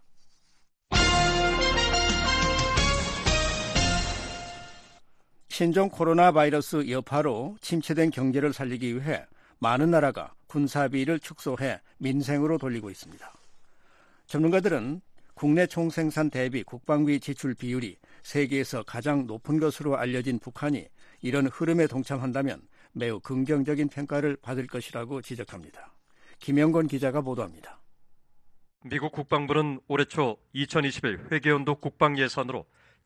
신종 코로나 바이러스 여파로 침체된 경제를 살리기 위해 많은 나라가 군사비를 축소해 민생으로 돌리고 있습니다. 전문가들은 국내 총생산 대비 국방비 지출 비율이 세계에서 가장 높은 것으로 알려진 북한이 이런 흐름에 동참한다면 매우 긍정적인 평가를 받을 것이라고 지적합니다. 김영건 기자가 보도합니다. 미국 국방부는 올해 초 이천이십일 회계연도 국방 예산으로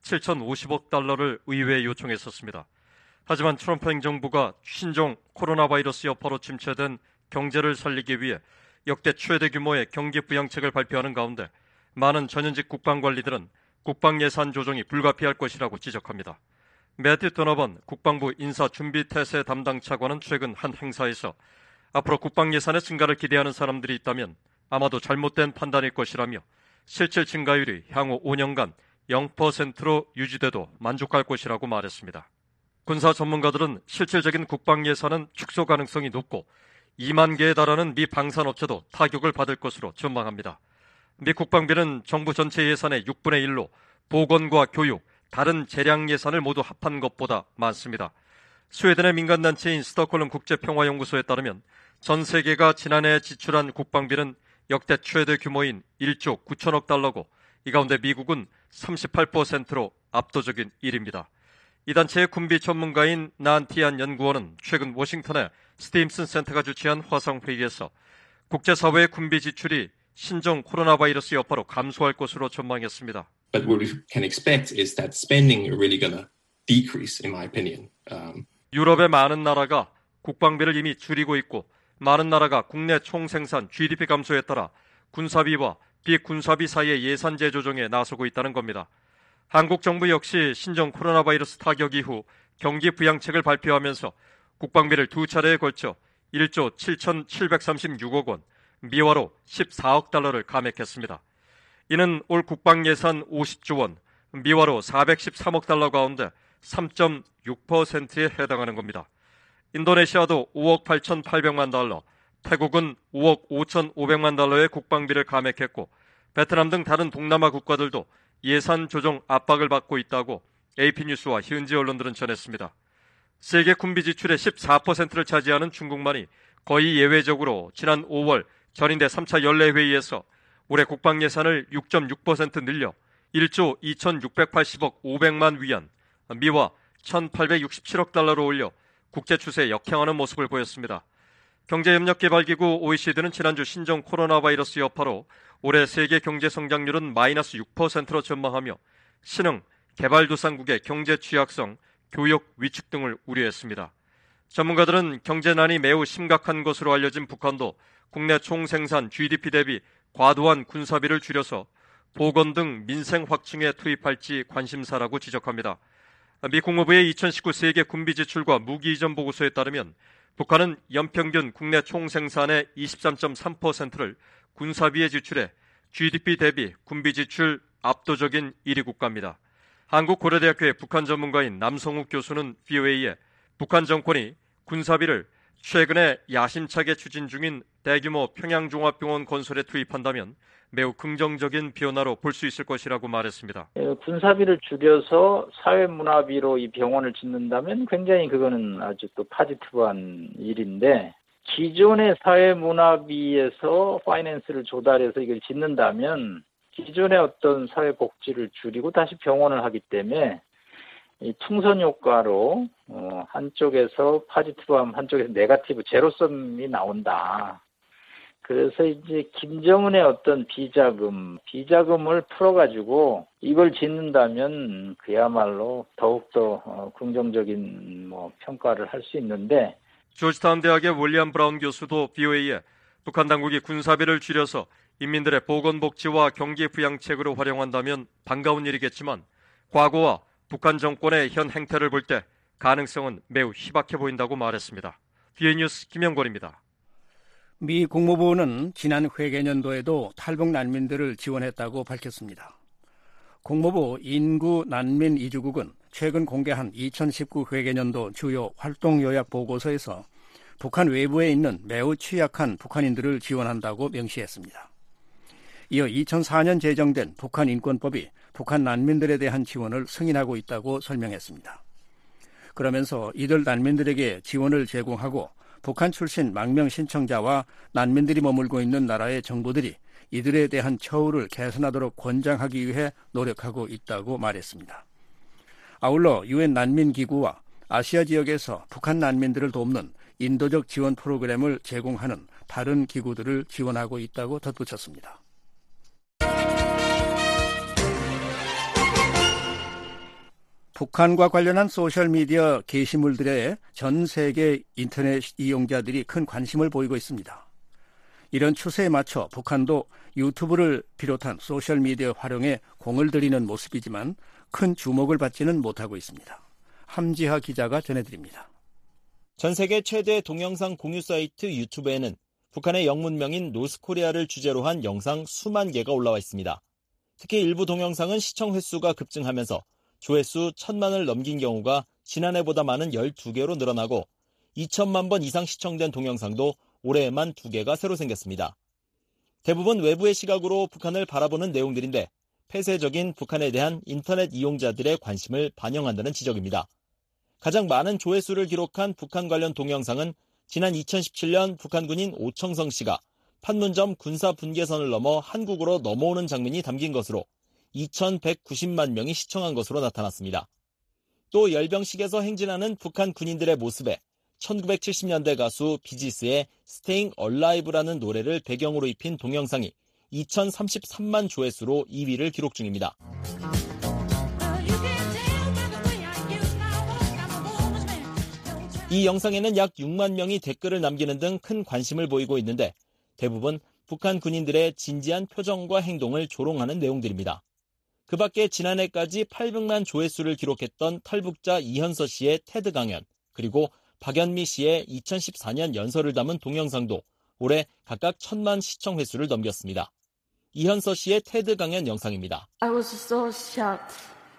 칠천오십억 달러를 의회에 요청했었습니다. 하지만 트럼프 행정부가 신종 코로나 바이러스 여파로 침체된 경제를 살리기 위해 역대 최대 규모의 경기 부양책을 발표하는 가운데 많은 전현직 국방관리들은 국방 예산 조정이 불가피할 것이라고 지적합니다. 매튜 도너번 국방부 인사준비태세 담당 차관은 최근 한 행사에서 앞으로 국방 예산의 증가를 기대하는 사람들이 있다면 아마도 잘못된 판단일 것이라며 실질 증가율이 향후 오 년간 영 퍼센트로 유지돼도 만족할 것이라고 말했습니다. 군사 전문가들은 실질적인 국방 예산은 축소 가능성이 높고 이만 개에 달하는 미 방산업체도 타격을 받을 것으로 전망합니다. 미 국방비는 정부 전체 예산의 육분의 일로 보건과 교육, 다른 재량 예산을 모두 합한 것보다 많습니다. 스웨덴의 민간단체인 스톡홀름 국제평화연구소에 따르면 전 세계가 지난해 지출한 국방비는 역대 최대 규모인 일조 구천억 달러고 이 가운데 미국은 삼십팔 퍼센트로 압도적인 일 위입니다. 이 단체의 군비 전문가인 난티안 연구원은 최근 워싱턴의 스팀슨 센터가 주최한 화상회의에서 국제사회의 군비 지출이 신종 코로나 바이러스 여파로 감소할 것으로 전망했습니다. But what we can expect is that spending is really going to decrease, in my opinion. Um, 유럽의 많은 나라가 국방비를 이미 줄이고 있고 많은 나라가 국내 총생산 지디피 감소에 따라 군사비와 비군사비 사이의 예산 재조정에 나서고 있다는 겁니다. 한국 정부 역시 신종 코로나 바이러스 타격 이후 경기 부양책을 발표하면서 국방비를 두 차례에 걸쳐 일조 칠천칠백삼십육억 원, 미화로 십사억 달러를 감액했습니다. 이는 올 국방 예산 오십조 원, 미화로 사백십삼억 달러 가운데 삼 점 육 퍼센트에 해당하는 겁니다. 인도네시아도 오억 팔천팔백만 달러, 태국은 오억 오천오백만 달러의 국방비를 감액했고 베트남 등 다른 동남아 국가들도 예산 조정 압박을 받고 있다고 에이피뉴스와 현지 언론들은 전했습니다. 세계 군비 지출의 십사 퍼센트를 차지하는 중국만이 거의 예외적으로 지난 오월 전인대 삼 차 연례회의에서 올해 국방 예산을 육 점 육 퍼센트 늘려 일조 이천육백팔십억 오백만 위안, 미화 천팔백육십칠억 달러로 올려 국제 추세에 역행하는 모습을 보였습니다. 경제협력개발기구 오이시디는 지난주 신종 코로나 바이러스 여파로 올해 세계 경제 성장률은 마이너스 육 퍼센트로 전망하며 신흥, 개발도상국의 경제 취약성, 교역 위축 등을 우려했습니다. 전문가들은 경제난이 매우 심각한 것으로 알려진 북한도 국내 총생산 지디피 대비 과도한 군사비를 줄여서 보건 등 민생 확충에 투입할지 관심사라고 지적합니다. 미 국무부의 이천십구 세계 군비 지출과 무기 이전 보고서에 따르면 북한은 연평균 국내 총생산의 이십삼 점 삼 퍼센트를 군사비에 지출해 지디피 대비 군비 지출 압도적인 일 위 국가입니다. 한국고려대학교의 북한 전문가인 남성욱 교수는 브이오에이에 북한 정권이 군사비를 최근에 야심차게 추진 중인 대규모 평양종합병원 건설에 투입한다면 매우 긍정적인 변화로 볼 수 있을 것이라고 말했습니다. 군사비를 줄여서 사회문화비로 이 병원을 짓는다면 굉장히 그거는 아주 또 파지티브한 일인데 기존의 사회문화비에서 파이낸스를 조달해서 이걸 짓는다면 기존의 어떤 사회복지를 줄이고 다시 병원을 하기 때문에 이 풍선 효과로 어, 한쪽에서 파지티브함, 한쪽에서 네거티브, 제로섬이 나온다. 그래서 이제 김정은의 어떤 비자금, 비자금을 풀어가지고 이걸 짓는다면 그야말로 더욱더 어, 긍정적인 뭐 평가를 할 수 있는데 조지타운 대학의 윌리엄 브라운 교수도 브이오에이에 북한 당국이 군사비를 줄여서 인민들의 보건복지와 경기부양책으로 활용한다면 반가운 일이겠지만 과거와 북한 정권의 현 행태를 볼 때 가능성은 매우 희박해 보인다고 말했습니다. 비에이 뉴스 김영권입니다. 미 국무부는 지난 회계년도에도 탈북 난민들을 지원했다고 밝혔습니다. 국무부 인구 난민 이주국은 최근 공개한 이천십구 회계년도 주요 활동 요약 보고서에서 북한 외부에 있는 매우 취약한 북한인들을 지원한다고 명시했습니다. 이어 이천사 년 제정된 북한 인권법이 북한 난민들에 대한 지원을 승인하고 있다고 설명했습니다. 그러면서 이들 난민들에게 지원을 제공하고 북한 출신 망명 신청자와 난민들이 머물고 있는 나라의 정부들이 이들에 대한 처우를 개선하도록 권장하기 위해 노력하고 있다고 말했습니다. 아울러 유엔 난민기구와 아시아 지역에서 북한 난민들을 돕는 인도적 지원 프로그램을 제공하는 다른 기구들을 지원하고 있다고 덧붙였습니다. 북한과 관련한 소셜미디어 게시물들에 전 세계 인터넷 이용자들이 큰 관심을 보이고 있습니다. 이런 추세에 맞춰 북한도 유튜브를 비롯한 소셜미디어 활용에 공을 들이는 모습이지만 큰 주목을 받지는 못하고 있습니다. 함지하 기자가 전해드립니다. 전 세계 최대 동영상 공유 사이트 유튜브에는 북한의 영문명인 노스코리아를 주제로 한 영상 수만 개가 올라와 있습니다. 특히 일부 동영상은 시청 횟수가 급증하면서 조회수 천만을 넘긴 경우가 지난해보다 많은 열두 개로 늘어나고 이천만 번 이상 시청된 동영상도 올해에만 두 개가 새로 생겼습니다. 대부분 외부의 시각으로 북한을 바라보는 내용들인데 폐쇄적인 북한에 대한 인터넷 이용자들의 관심을 반영한다는 지적입니다. 가장 많은 조회수를 기록한 북한 관련 동영상은 지난 이천십칠 년 북한군인 오청성 씨가 판문점 군사 분계선을 넘어 한국으로 넘어오는 장면이 담긴 것으로 이천백구십만 명이 시청한 것으로 나타났습니다. 또 열병식에서 행진하는 북한 군인들의 모습에 천구백칠십 년대 가수 비지스의 Staying Alive라는 노래를 배경으로 입힌 동영상이 이천삼십삼만 조회수로 이 위를 기록 중입니다. 이 영상에는 약 육만 명이 댓글을 남기는 등 큰 관심을 보이고 있는데 대부분 북한 군인들의 진지한 표정과 행동을 조롱하는 내용들입니다. 그 밖에 지난해까지 팔백만 조회수를 기록했던 탈북자 이현서 씨의 테드 강연, 그리고 박연미 씨의 이천십사 년 연설을 담은 동영상도 올해 각각 천만 시청 횟수를 넘겼습니다. 이현서 씨의 테드 강연 영상입니다. I was so shocked.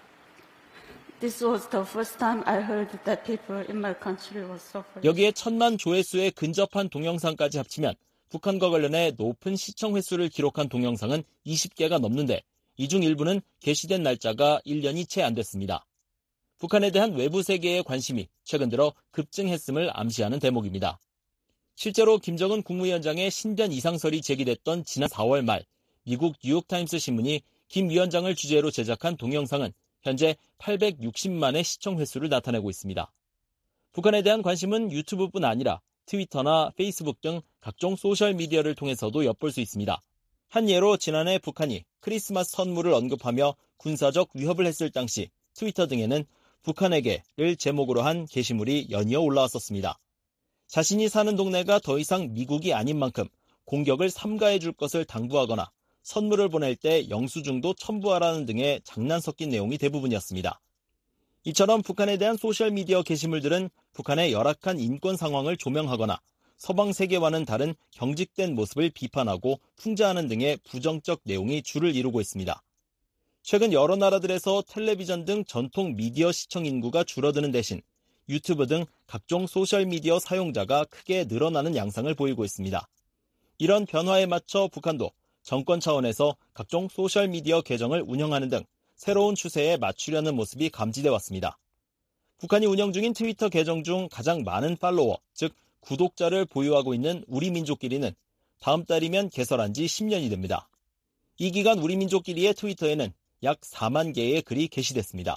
This was the first time I heard that people in my country were suffering. 여기에 천만 조회수에 근접한 동영상까지 합치면 북한과 관련해 높은 시청 횟수를 기록한 동영상은 이십 개가 넘는데 이 중 일부는 게시된 날짜가 일 년이 채 안 됐습니다. 북한에 대한 외부 세계의 관심이 최근 들어 급증했음을 암시하는 대목입니다. 실제로 김정은 국무위원장의 신변 이상설이 제기됐던 지난 사월 말 미국 뉴욕타임스 신문이 김 위원장을 주제로 제작한 동영상은 현재 팔백육십만의 시청 횟수를 나타내고 있습니다. 북한에 대한 관심은 유튜브뿐 아니라 트위터나 페이스북 등 각종 소셜미디어를 통해서도 엿볼 수 있습니다. 한 예로 지난해 북한이 크리스마스 선물을 언급하며 군사적 위협을 했을 당시 트위터 등에는 북한에게를 제목으로 한 게시물이 연이어 올라왔었습니다. 자신이 사는 동네가 더 이상 미국이 아닌 만큼 공격을 삼가해 줄 것을 당부하거나 선물을 보낼 때 영수증도 첨부하라는 등의 장난 섞인 내용이 대부분이었습니다. 이처럼 북한에 대한 소셜미디어 게시물들은 북한의 열악한 인권 상황을 조명하거나 서방 세계와는 다른 경직된 모습을 비판하고 풍자하는 등의 부정적 내용이 주를 이루고 있습니다. 최근 여러 나라들에서 텔레비전 등 전통 미디어 시청 인구가 줄어드는 대신 유튜브 등 각종 소셜미디어 사용자가 크게 늘어나는 양상을 보이고 있습니다. 이런 변화에 맞춰 북한도 정권 차원에서 각종 소셜미디어 계정을 운영하는 등 새로운 추세에 맞추려는 모습이 감지돼 왔습니다. 북한이 운영 중인 트위터 계정 중 가장 많은 팔로워, 즉 구독자를 보유하고 있는 우리민족끼리는 다음 달이면 개설한 지 십 년이 됩니다. 이 기간 우리민족끼리의 트위터에는 약 사만 개의 글이 게시됐습니다.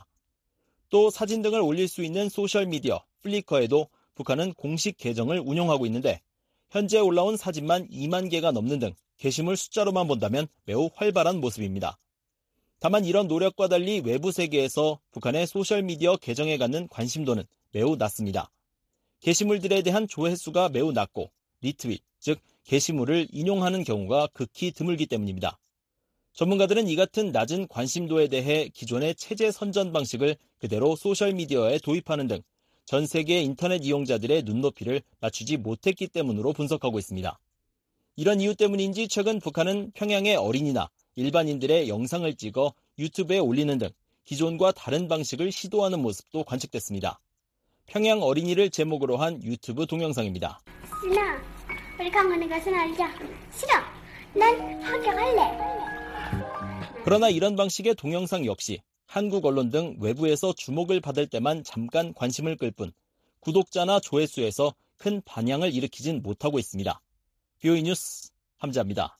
또 사진 등을 올릴 수 있는 소셜미디어 플리커에도 북한은 공식 계정을 운영하고 있는데 현재 올라온 사진만 이만 개가 넘는 등 게시물 숫자로만 본다면 매우 활발한 모습입니다. 다만 이런 노력과 달리 외부 세계에서 북한의 소셜미디어 계정에 갖는 관심도는 매우 낮습니다. 게시물들에 대한 조회수가 매우 낮고 리트윗, 즉 게시물을 인용하는 경우가 극히 드물기 때문입니다. 전문가들은 이 같은 낮은 관심도에 대해 기존의 체제 선전 방식을 그대로 소셜미디어에 도입하는 등 전 세계 인터넷 이용자들의 눈높이를 맞추지 못했기 때문으로 분석하고 있습니다. 이런 이유 때문인지 최근 북한은 평양의 어린이나 일반인들의 영상을 찍어 유튜브에 올리는 등 기존과 다른 방식을 시도하는 모습도 관측됐습니다. 평양 어린이를 제목으로 한 유튜브 동영상입니다. 신아, 우리 강원에 가서 놀자. 싫어. 난 학교 갈래. 그러나 이런 방식의 동영상 역시 한국 언론 등 외부에서 주목을 받을 때만 잠깐 관심을 끌 뿐 구독자나 조회수에서 큰 반향을 일으키진 못하고 있습니다. 비오이 뉴스 함자입니다.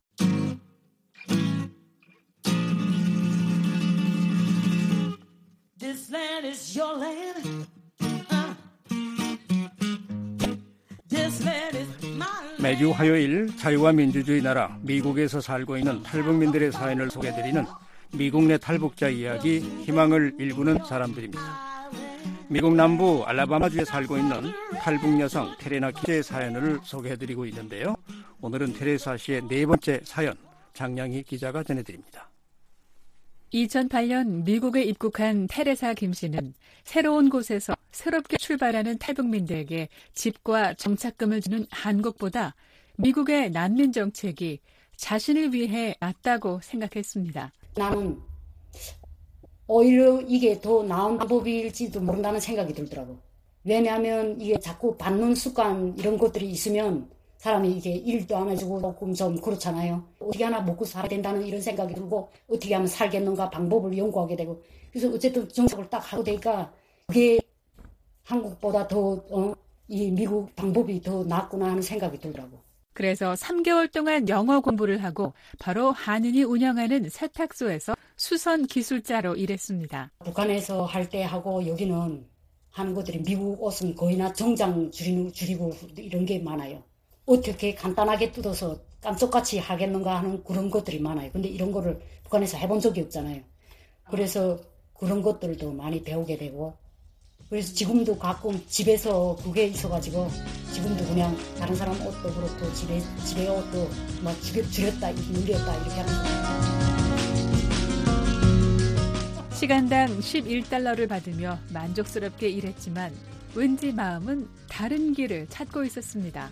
This land is your land. 매주 화요일 자유와 민주주의 나라 미국에서 살고 있는 탈북민들의 사연을 소개해드리는 미국 내 탈북자 이야기, 희망을 일구는 사람들입니다. 미국 남부 알라바마주에 살고 있는 탈북 여성 테레나 키의 사연을 소개해드리고 있는데요. 오늘은 테레사 씨의 네 번째 사연, 장량희 기자가 전해드립니다. 이천팔 년 미국에 입국한 테레사 김 씨는 새로운 곳에서 새롭게 출발하는 탈북민들에게 집과 정착금을 주는 한국보다 미국의 난민 정책이 자신을 위해 낫다고 생각했습니다. 나는 오히려 이게 더 나은 방법일지도 모른다는 생각이 들더라고. 왜냐하면 이게 자꾸 받는 습관 이런 것들이 있으면 사람이 이게 일도 안 해주고 조금 좀 그렇잖아요. 어떻게 하나 먹고 살아야 된다는 이런 생각이 들고 어떻게 하면 살겠는가 방법을 연구하게 되고 그래서 어쨌든 정책을 딱 하고 되니까 그게 한국보다 더 어, 이 미국 방법이 더 낫구나 하는 생각이 들더라고. 그래서 삼 개월 동안 영어 공부를 하고 바로 한인이 운영하는 세탁소에서 수선 기술자로 일했습니다. 북한에서 할 때 하고 여기는 하는 것들이 미국 옷은 거의나 정장 줄이고, 줄이고 이런 게 많아요. 어떻게 간단하게 뜯어서 깜짝같이 하겠는가 하는 그런 것들이 많아요. 근데 이런 거를 북한에서 해본 적이 없잖아요. 그래서 그런 것들도 많이 배우게 되고 그래서 지금도 가끔 집에서 그게 있어가지고 지금도 그냥 다른 사람 옷도 그렇고 집에, 집에 옷도 막 줄였다, 늘렸다 이렇게 하는 거예요. 시간당 십일 달러를 받으며 만족스럽게 일했지만 왠지 마음은 다른 길을 찾고 있었습니다.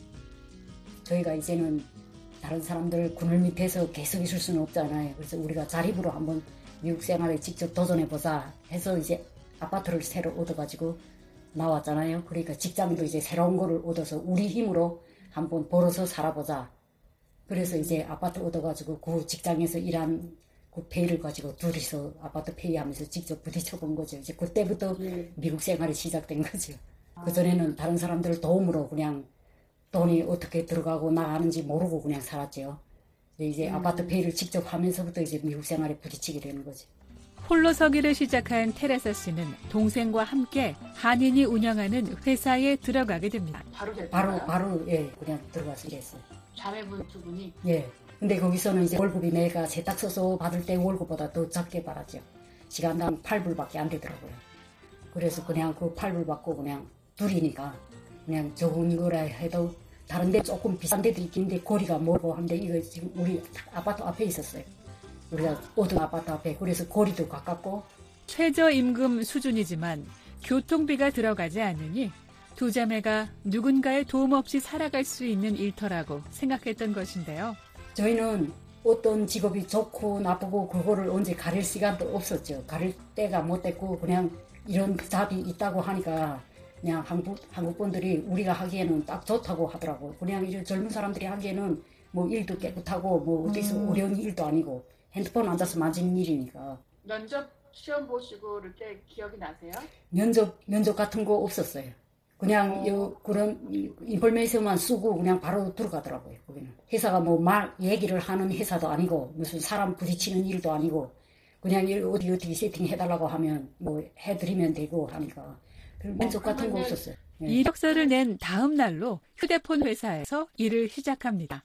저희가 이제는 다른 사람들 그늘 밑에서 계속 있을 수는 없잖아요. 그래서 우리가 자립으로 한번 미국 생활에 직접 도전해보자 해서 이제 아파트를 새로 얻어가지고 나왔잖아요. 그러니까 직장도 이제 새로운 거를 얻어서 우리 힘으로 한번 벌어서 살아보자. 그래서 이제 아파트 얻어가지고 그 직장에서 일한 그 페이를 가지고 둘이서 아파트 페이하면서 직접 부딪혀본 거죠. 이제 그때부터 네. 미국 생활이 시작된 거죠. 아. 그전에는 다른 사람들 도움으로 그냥 돈이 어떻게 들어가고 나가는지 모르고 그냥 살았죠. 이제 음. 아파트 페이를 직접 하면서부터 이제 미국 생활에 부딪히게 되는 거죠. 홀로 서기를 시작한 테레사 씨는 동생과 함께 한인이 운영하는 회사에 들어가게 됩니다. 바로 바로, 바로 예 그냥 들어가서 일했어요. 자매분 두 분이? 예. 근데 거기서는 이제 월급이 내가 세탁소서 받을 때 월급보다 더 작게 받았죠. 시간당 팔 불밖에 안 되더라고요. 그래서 그냥 그 팔 불 받고 그냥 둘이니까 그냥 좋은 거라 해도 다른 데 조금 비싼 데도 있긴데 거리가 멀고 한데 이거 지금 우리 아파트 앞에 있었어요. 우리가 오던 아파트 앞에. 그래서 거리도 가깝고. 최저임금 수준이지만 교통비가 들어가지 않으니 두 자매가 누군가의 도움 없이 살아갈 수 있는 일터라고 생각했던 것인데요. 저희는 어떤 직업이 좋고 나쁘고 그거를 언제 가릴 시간도 없었죠. 가릴 때가 못 됐고 그냥 이런 잡이 있다고 하니까 그냥 한국, 한국 분들이 우리가 하기에는 딱 좋다고 하더라고요. 그냥 이런 젊은 사람들이 하기에는 뭐 일도 깨끗하고 뭐 어디서 음. 어려운 일도 아니고 핸드폰 앉아서 만지는 일이니까. 면접 시험 보시고 그럴 때 기억이 나세요? 면접, 면접 같은 거 없었어요. 그냥 어. 요, 그런 인포메이션만 쓰고 그냥 바로 들어가더라고요. 거기는. 회사가 뭐 말, 얘기를 하는 회사도 아니고 무슨 사람 부딪히는 일도 아니고 그냥 어디 어떻게 세팅해달라고 하면 뭐 해드리면 되고 하니까. 면접 같은 거 없었어요. 네. 이력서를 낸 다음 날로 휴대폰 회사에서 일을 시작합니다.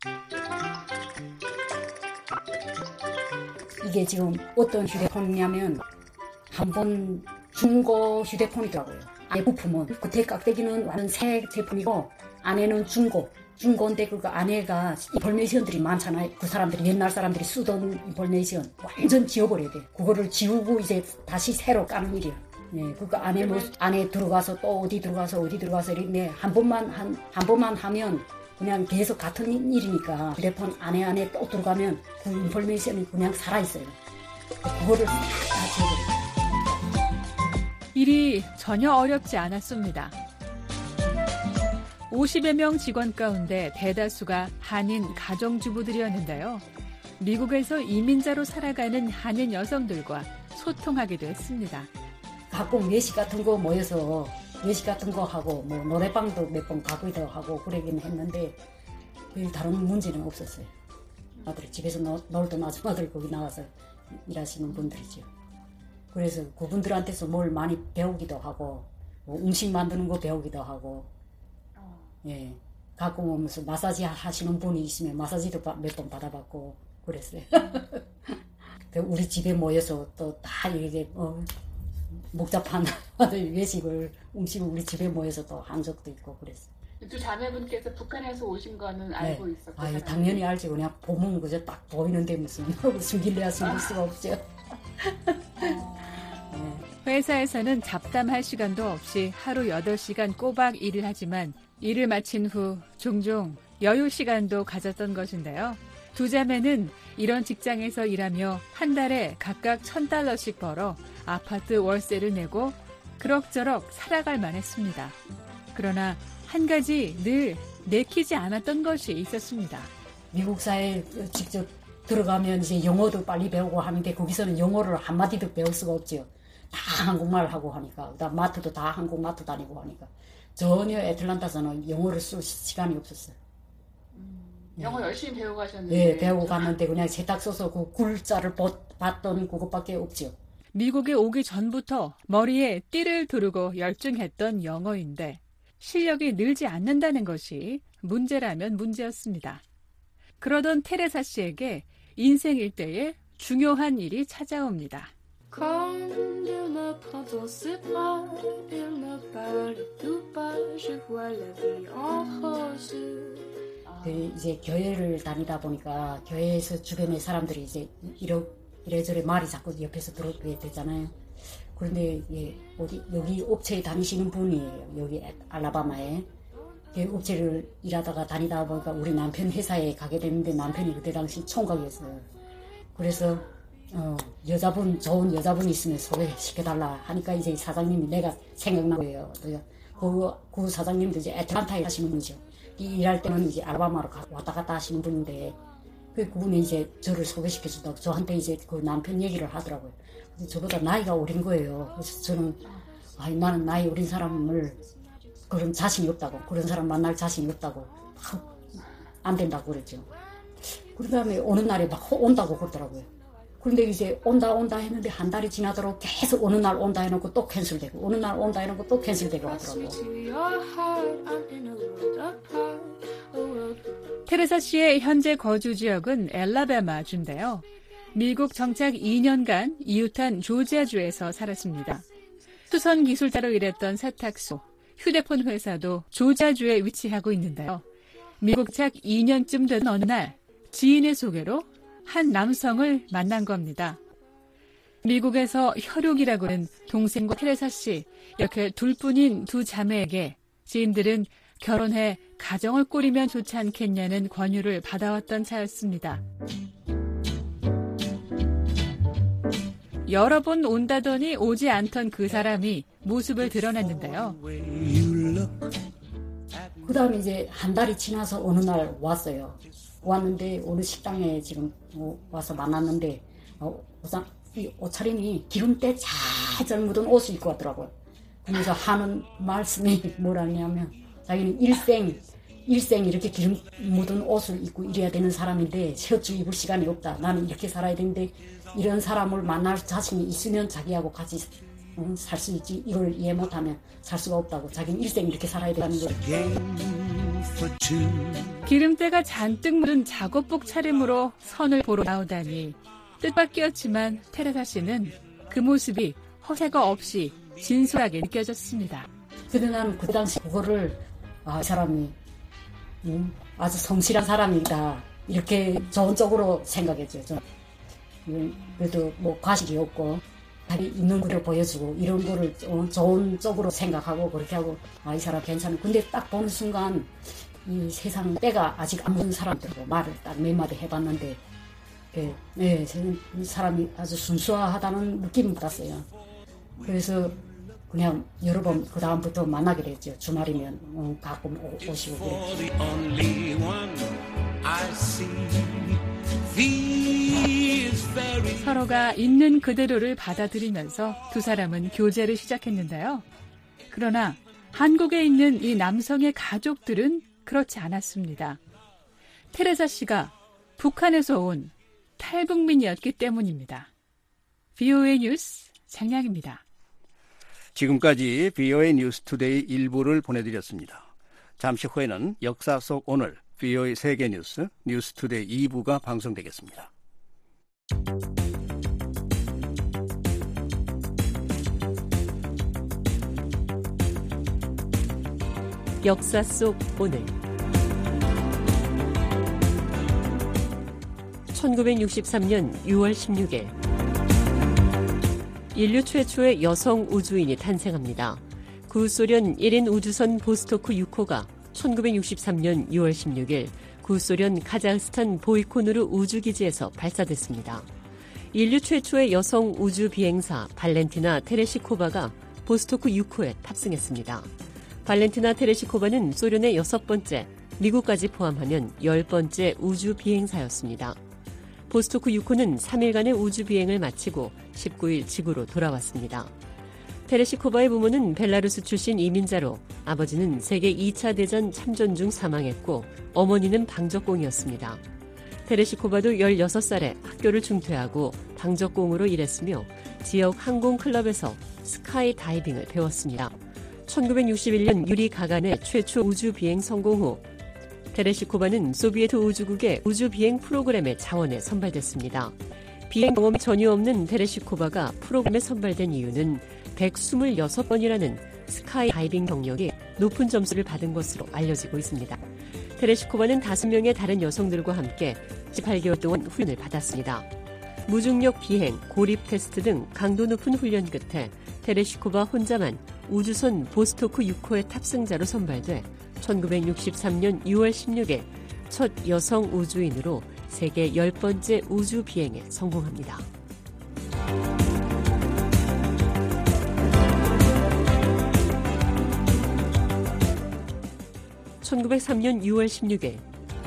이게 지금 어떤 휴대폰이냐면 한번 중고 휴대폰이더라고요. 안에 부품은 겉에 깍대기는 완전 새 제품이고 안에는 중고 준 건데 그 아내가 인포메이션들이 많잖아요. 그 사람들이 옛날 사람들이 쓰던 인포메이션 완전 지워버려야 돼. 그거를 지우고 이제 다시 새로 까는 일이야. 네, 그거 안에 뭐 안에 들어가서 또 어디 들어가서 어디 들어가서 이렇게 한 번만 한 한 번만 하면 그냥 계속 같은 일이니까 휴대폰 안에 안에 또 들어가면 그 인포메이션이 그냥 살아 있어요. 그거를 다 지워버려. 일이 전혀 어렵지 않았습니다. 오십여 명 직원 가운데 대다수가 한인 가정주부들이었는데요. 미국에서 이민자로 살아가는 한인 여성들과 소통하기도 했습니다. 가끔 외식 같은 거 모여서 외식 같은 거 하고 뭐 노래방도 몇 번 가기도 하고 그러긴 했는데 별 다른 문제는 없었어요. 아들 집에서 노, 놀던 아줌마들 거기 나와서 일하시는 분들이죠. 그래서 그분들한테서 뭘 많이 배우기도 하고 뭐 음식 만드는 거 배우기도 하고 예, 가끔 오면서 마사지 하시는 분이 있으면 마사지도 몇 번 받아봤고 그랬어요. 우리 집에 모여서 또 다 이렇게 어, 복잡한 외식을 음식을 우리 집에 모여서 또 한 적도 있고 그랬어요. 두 자매분께서 북한에서 오신 거는 알고 네. 있었어요? 아, 당연히 알죠. 그냥 보면 그저 딱 보이는데 무슨 숨길래야 숨길 수가 없죠. 회사에서는 잡담할 시간도 없이 하루 여덟 시간 꼬박 일을 하지만 일을 마친 후 종종 여유 시간도 가졌던 것인데요. 두 자매는 이런 직장에서 일하며 한 달에 각각 천 달러씩 벌어 아파트 월세를 내고 그럭저럭 살아갈 만했습니다. 그러나 한 가지 늘 내키지 않았던 것이 있었습니다. 미국 사회에 직접 들어가면 이제 영어도 빨리 배우고 하는데 거기서는 영어를 한마디도 배울 수가 없죠. 다 한국말 하고 하니까. 그다음 마트도 다 한국 마트 다니고 하니까. 전혀 애틀란타에서는 영어를 쓸 시간이 없었어요. 음, 영어 네. 열심히 배우고 가셨는데. 네, 배우고 갔는데 그냥 세탁 써서 그 굴자를 봤던 그것밖에 없죠. 미국에 오기 전부터 머리에 띠를 두르고 열중했던 영어인데 실력이 늘지 않는다는 것이 문제라면 문제였습니다. 그러던 테레사 씨에게 인생 일대에 중요한 일이 찾아옵니다. 그 이제 교회를 다니다 보니까 교회에서 주변의 사람들이 이제 이러, 이래저래 말이 자꾸 옆에서 들어오게 되잖아요. 그런데 예, 어디 여기 업체에 다니시는 분이에요. 여기 알라바마에. 그 업체를 일하다가 다니다 보니까 우리 남편 회사에 가게 됐는데 남편이 그때 당시 총각이었어요. 그래서 어, 여자분 좋은 여자분이 있으면 소개시켜달라 하니까 이제 사장님이 내가 생각난 거예요. 그, 그 사장님도 이제 애틀란타에 하시는 분이죠. 이 일할 때는 이제 알라바마로 왔다 갔다 하시는 분인데 그 그분이 이제 저를 소개시켜준다고 저한테 이제 그 남편 얘기를 하더라고요. 저보다 나이가 어린 거예요. 그래서 저는 아니, 나는 나이 어린 사람을 그런 자신이 없다고 그런 사람 만날 자신이 없다고 안 된다고 그랬죠. 그 다음에 어느 날에 막 온다고 그러더라고요. 그런데 이제 온다 온다 했는데 한 달이 지나도록 계속 어느 날 온다 해놓고 또 캔슬되고 어느 날 온다 해놓고 또 캔슬되고 하더라고요. 테레사 씨의 현재 거주 지역은 엘라바마주인데요. 미국 정착 이 년간 이웃한 조지아주에서 살았습니다. 수선 기술자로 일했던 세탁소, 휴대폰 회사도 조지아주에 위치하고 있는데요. 미국 착 이 년쯤 된 어느 날 지인의 소개로 한 남성을 만난 겁니다. 미국에서 혈육이라고 하는 동생과 테레사 씨, 이렇게 둘뿐인 두 자매에게 지인들은 결혼해 가정을 꾸리면 좋지 않겠냐는 권유를 받아왔던 차였습니다. 여러 번 온다더니 오지 않던 그 사람이 모습을 드러냈는데요. 그 다음에 이제 한 달이 지나서 어느 날 왔어요. 왔는데 어느 식당에 지금 와서 만났는데 어, 이 옷차림이 기름때 잘 묻은 옷을 입고 왔더라고요. 그래서 하는 말씀이 뭐라냐면 자기는 일생 일생 이렇게 기름 묻은 옷을 입고 이래야 되는 사람인데 셔츠 입을 시간이 없다. 나는 이렇게 살아야 되는데 이런 사람을 만날 자신이 있으면 자기하고 같이 응, 살 수 있지. 이걸 이해 못하면 살 수가 없다고. 자기는 일생 이렇게 살아야 된다는 거예요. 기름때가 잔뜩 묻은 작업복 차림으로 선을 보러 나오다니 뜻밖이었지만 테레사 씨는 그 모습이 허세가 없이 진솔하게 느껴졌습니다. 근데 난 그 당시 그거를 아, 이 사람이 음, 아주 성실한 사람이다. 이렇게 좋은 쪽으로 생각했죠. 좀. 그래도 뭐 과식이 없고 자기 있는 거를 보여주고 이런 거를 좋은 쪽으로 생각하고 그렇게 하고 아, 이 사람 괜찮아. 근데 딱 보는 순간 이 세상 때가 아직 안 본 사람들하고 말을 딱 몇 마디 해봤는데 네, 네, 저는 이 사람이 아주 순수하다는 느낌을 받았어요. 그래서 그냥 여러 번 그 다음부터 만나게 됐죠. 주말이면 어, 가끔 오, 오시고 그랬죠. 서로가 있는 그대로를 받아들이면서 두 사람은 교제를 시작했는데요. 그러나 한국에 있는 이 남성의 가족들은 그렇지 않았습니다. 테레사 씨가 북한에서 온 탈북민이었기 때문입니다. 브이오에이 뉴스 장량입니다. 지금까지 브이오에이 뉴스투데이 일부를 보내드렸습니다. 잠시 후에는 역사 속 오늘 브이오에이 세계뉴스 뉴스투데이 이 부가 방송되겠습니다. 역사 속 오늘 천구백육십삼 년 유월 십육일 인류 최초의 여성 우주인이 탄생합니다. 구소련 일 인 우주선 보스토크 육 호가 천구백육십삼 년 유월 십육일 구소련 카자흐스탄 보이코누르 우주기지에서 발사됐습니다. 인류 최초의 여성 우주 비행사 발렌티나 테레시코바가 보스토크 육 호에 탑승했습니다. 발렌티나 테레시코바는 소련의 여섯 번째, 미국까지 포함하면 열 번째 우주 비행사였습니다. 보스토크 육 호는 삼 일간의 우주 비행을 마치고 십구일 지구로 돌아왔습니다. 테레시코바의 부모는 벨라루스 출신 이민자로 아버지는 세계 이 차 대전 참전 중 사망했고 어머니는 방적공이었습니다. 테레시코바도 열여섯 살에 학교를 중퇴하고 방적공으로 일했으며 지역 항공클럽에서 스카이 다이빙을 배웠습니다. 천구백육십일 년 유리 가간의 최초 우주 비행 성공 후 테레시코바는 소비에트 우주국의 우주 비행 프로그램의 자원에 선발됐습니다. 비행 경험이 전혀 없는 테레시코바가 프로그램에 선발된 이유는 백이십육 번이라는 스카이 다이빙 경력이 높은 점수를 받은 것으로 알려지고 있습니다. 테레시코바는 다섯 명의 다른 여성들과 함께 십팔 개월 동안 훈련을 받았습니다. 무중력 비행, 고립 테스트 등 강도 높은 훈련 끝에 테레시코바 혼자만 우주선 보스토크 육 호의 탑승자로 선발돼 천구백육십삼 년 유월 십육일 첫 여성 우주인으로 세계 열 번째 우주 비행에 성공합니다. 천구백삼 년 유월 십육일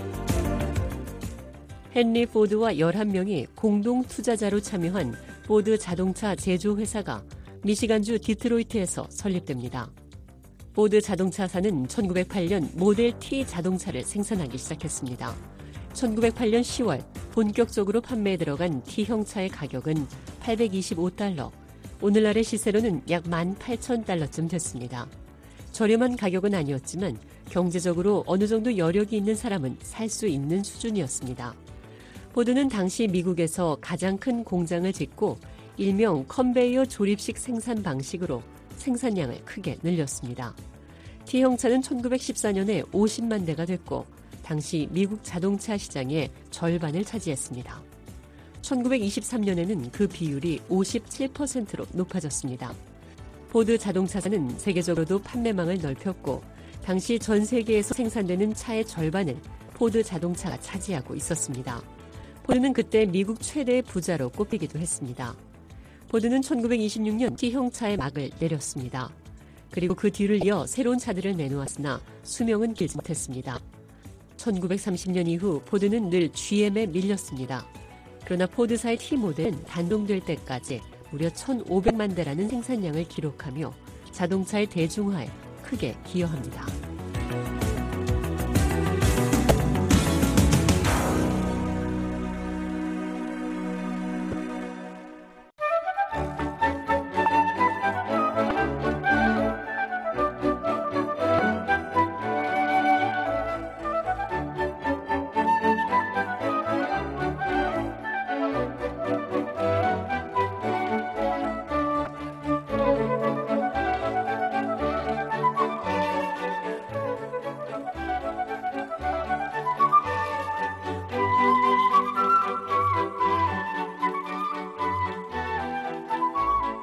헨리 포드와 열한 명이 공동 투자자로 참여한 포드 자동차 제조회사가 미시간주 디트로이트에서 설립됩니다. 포드 자동차사는 천구백팔 년 모델 T 자동차를 생산하기 시작했습니다. 천구백팔 년 시월 본격적으로 판매에 들어간 T형차의 가격은 팔백이십오 달러, 오늘날의 시세로는 약 만 팔천 달러쯤 됐습니다. 저렴한 가격은 아니었지만 경제적으로 어느 정도 여력이 있는 사람은 살 수 있는 수준이었습니다. 포드는 당시 미국에서 가장 큰 공장을 짓고 일명 컨베이어 조립식 생산 방식으로 생산량을 크게 늘렸습니다. T형차는 천구백십사 년에 오십만 대가 됐고 당시 미국 자동차 시장의 절반을 차지했습니다. 천구백이십삼 년에는 그 비율이 오십칠 퍼센트로 높아졌습니다. 포드 자동차사는 세계적으로도 판매망을 넓혔고 당시 전 세계에서 생산되는 차의 절반을 포드 자동차가 차지하고 있었습니다. 포드는 그때 미국 최대의 부자로 꼽히기도 했습니다. 포드는 천구백이십육 년 T형차의 막을 내렸습니다. 그리고 그 뒤를 이어 새로운 차들을 내놓았으나 수명은 길지 못했습니다. 천구백삼십 년 이후 포드는 늘 지엠에 밀렸습니다. 그러나 포드사의 T 모델은 단종될 때까지 무려 천오백만 대라는 생산량을 기록하며 자동차의 대중화에 크게 기여합니다.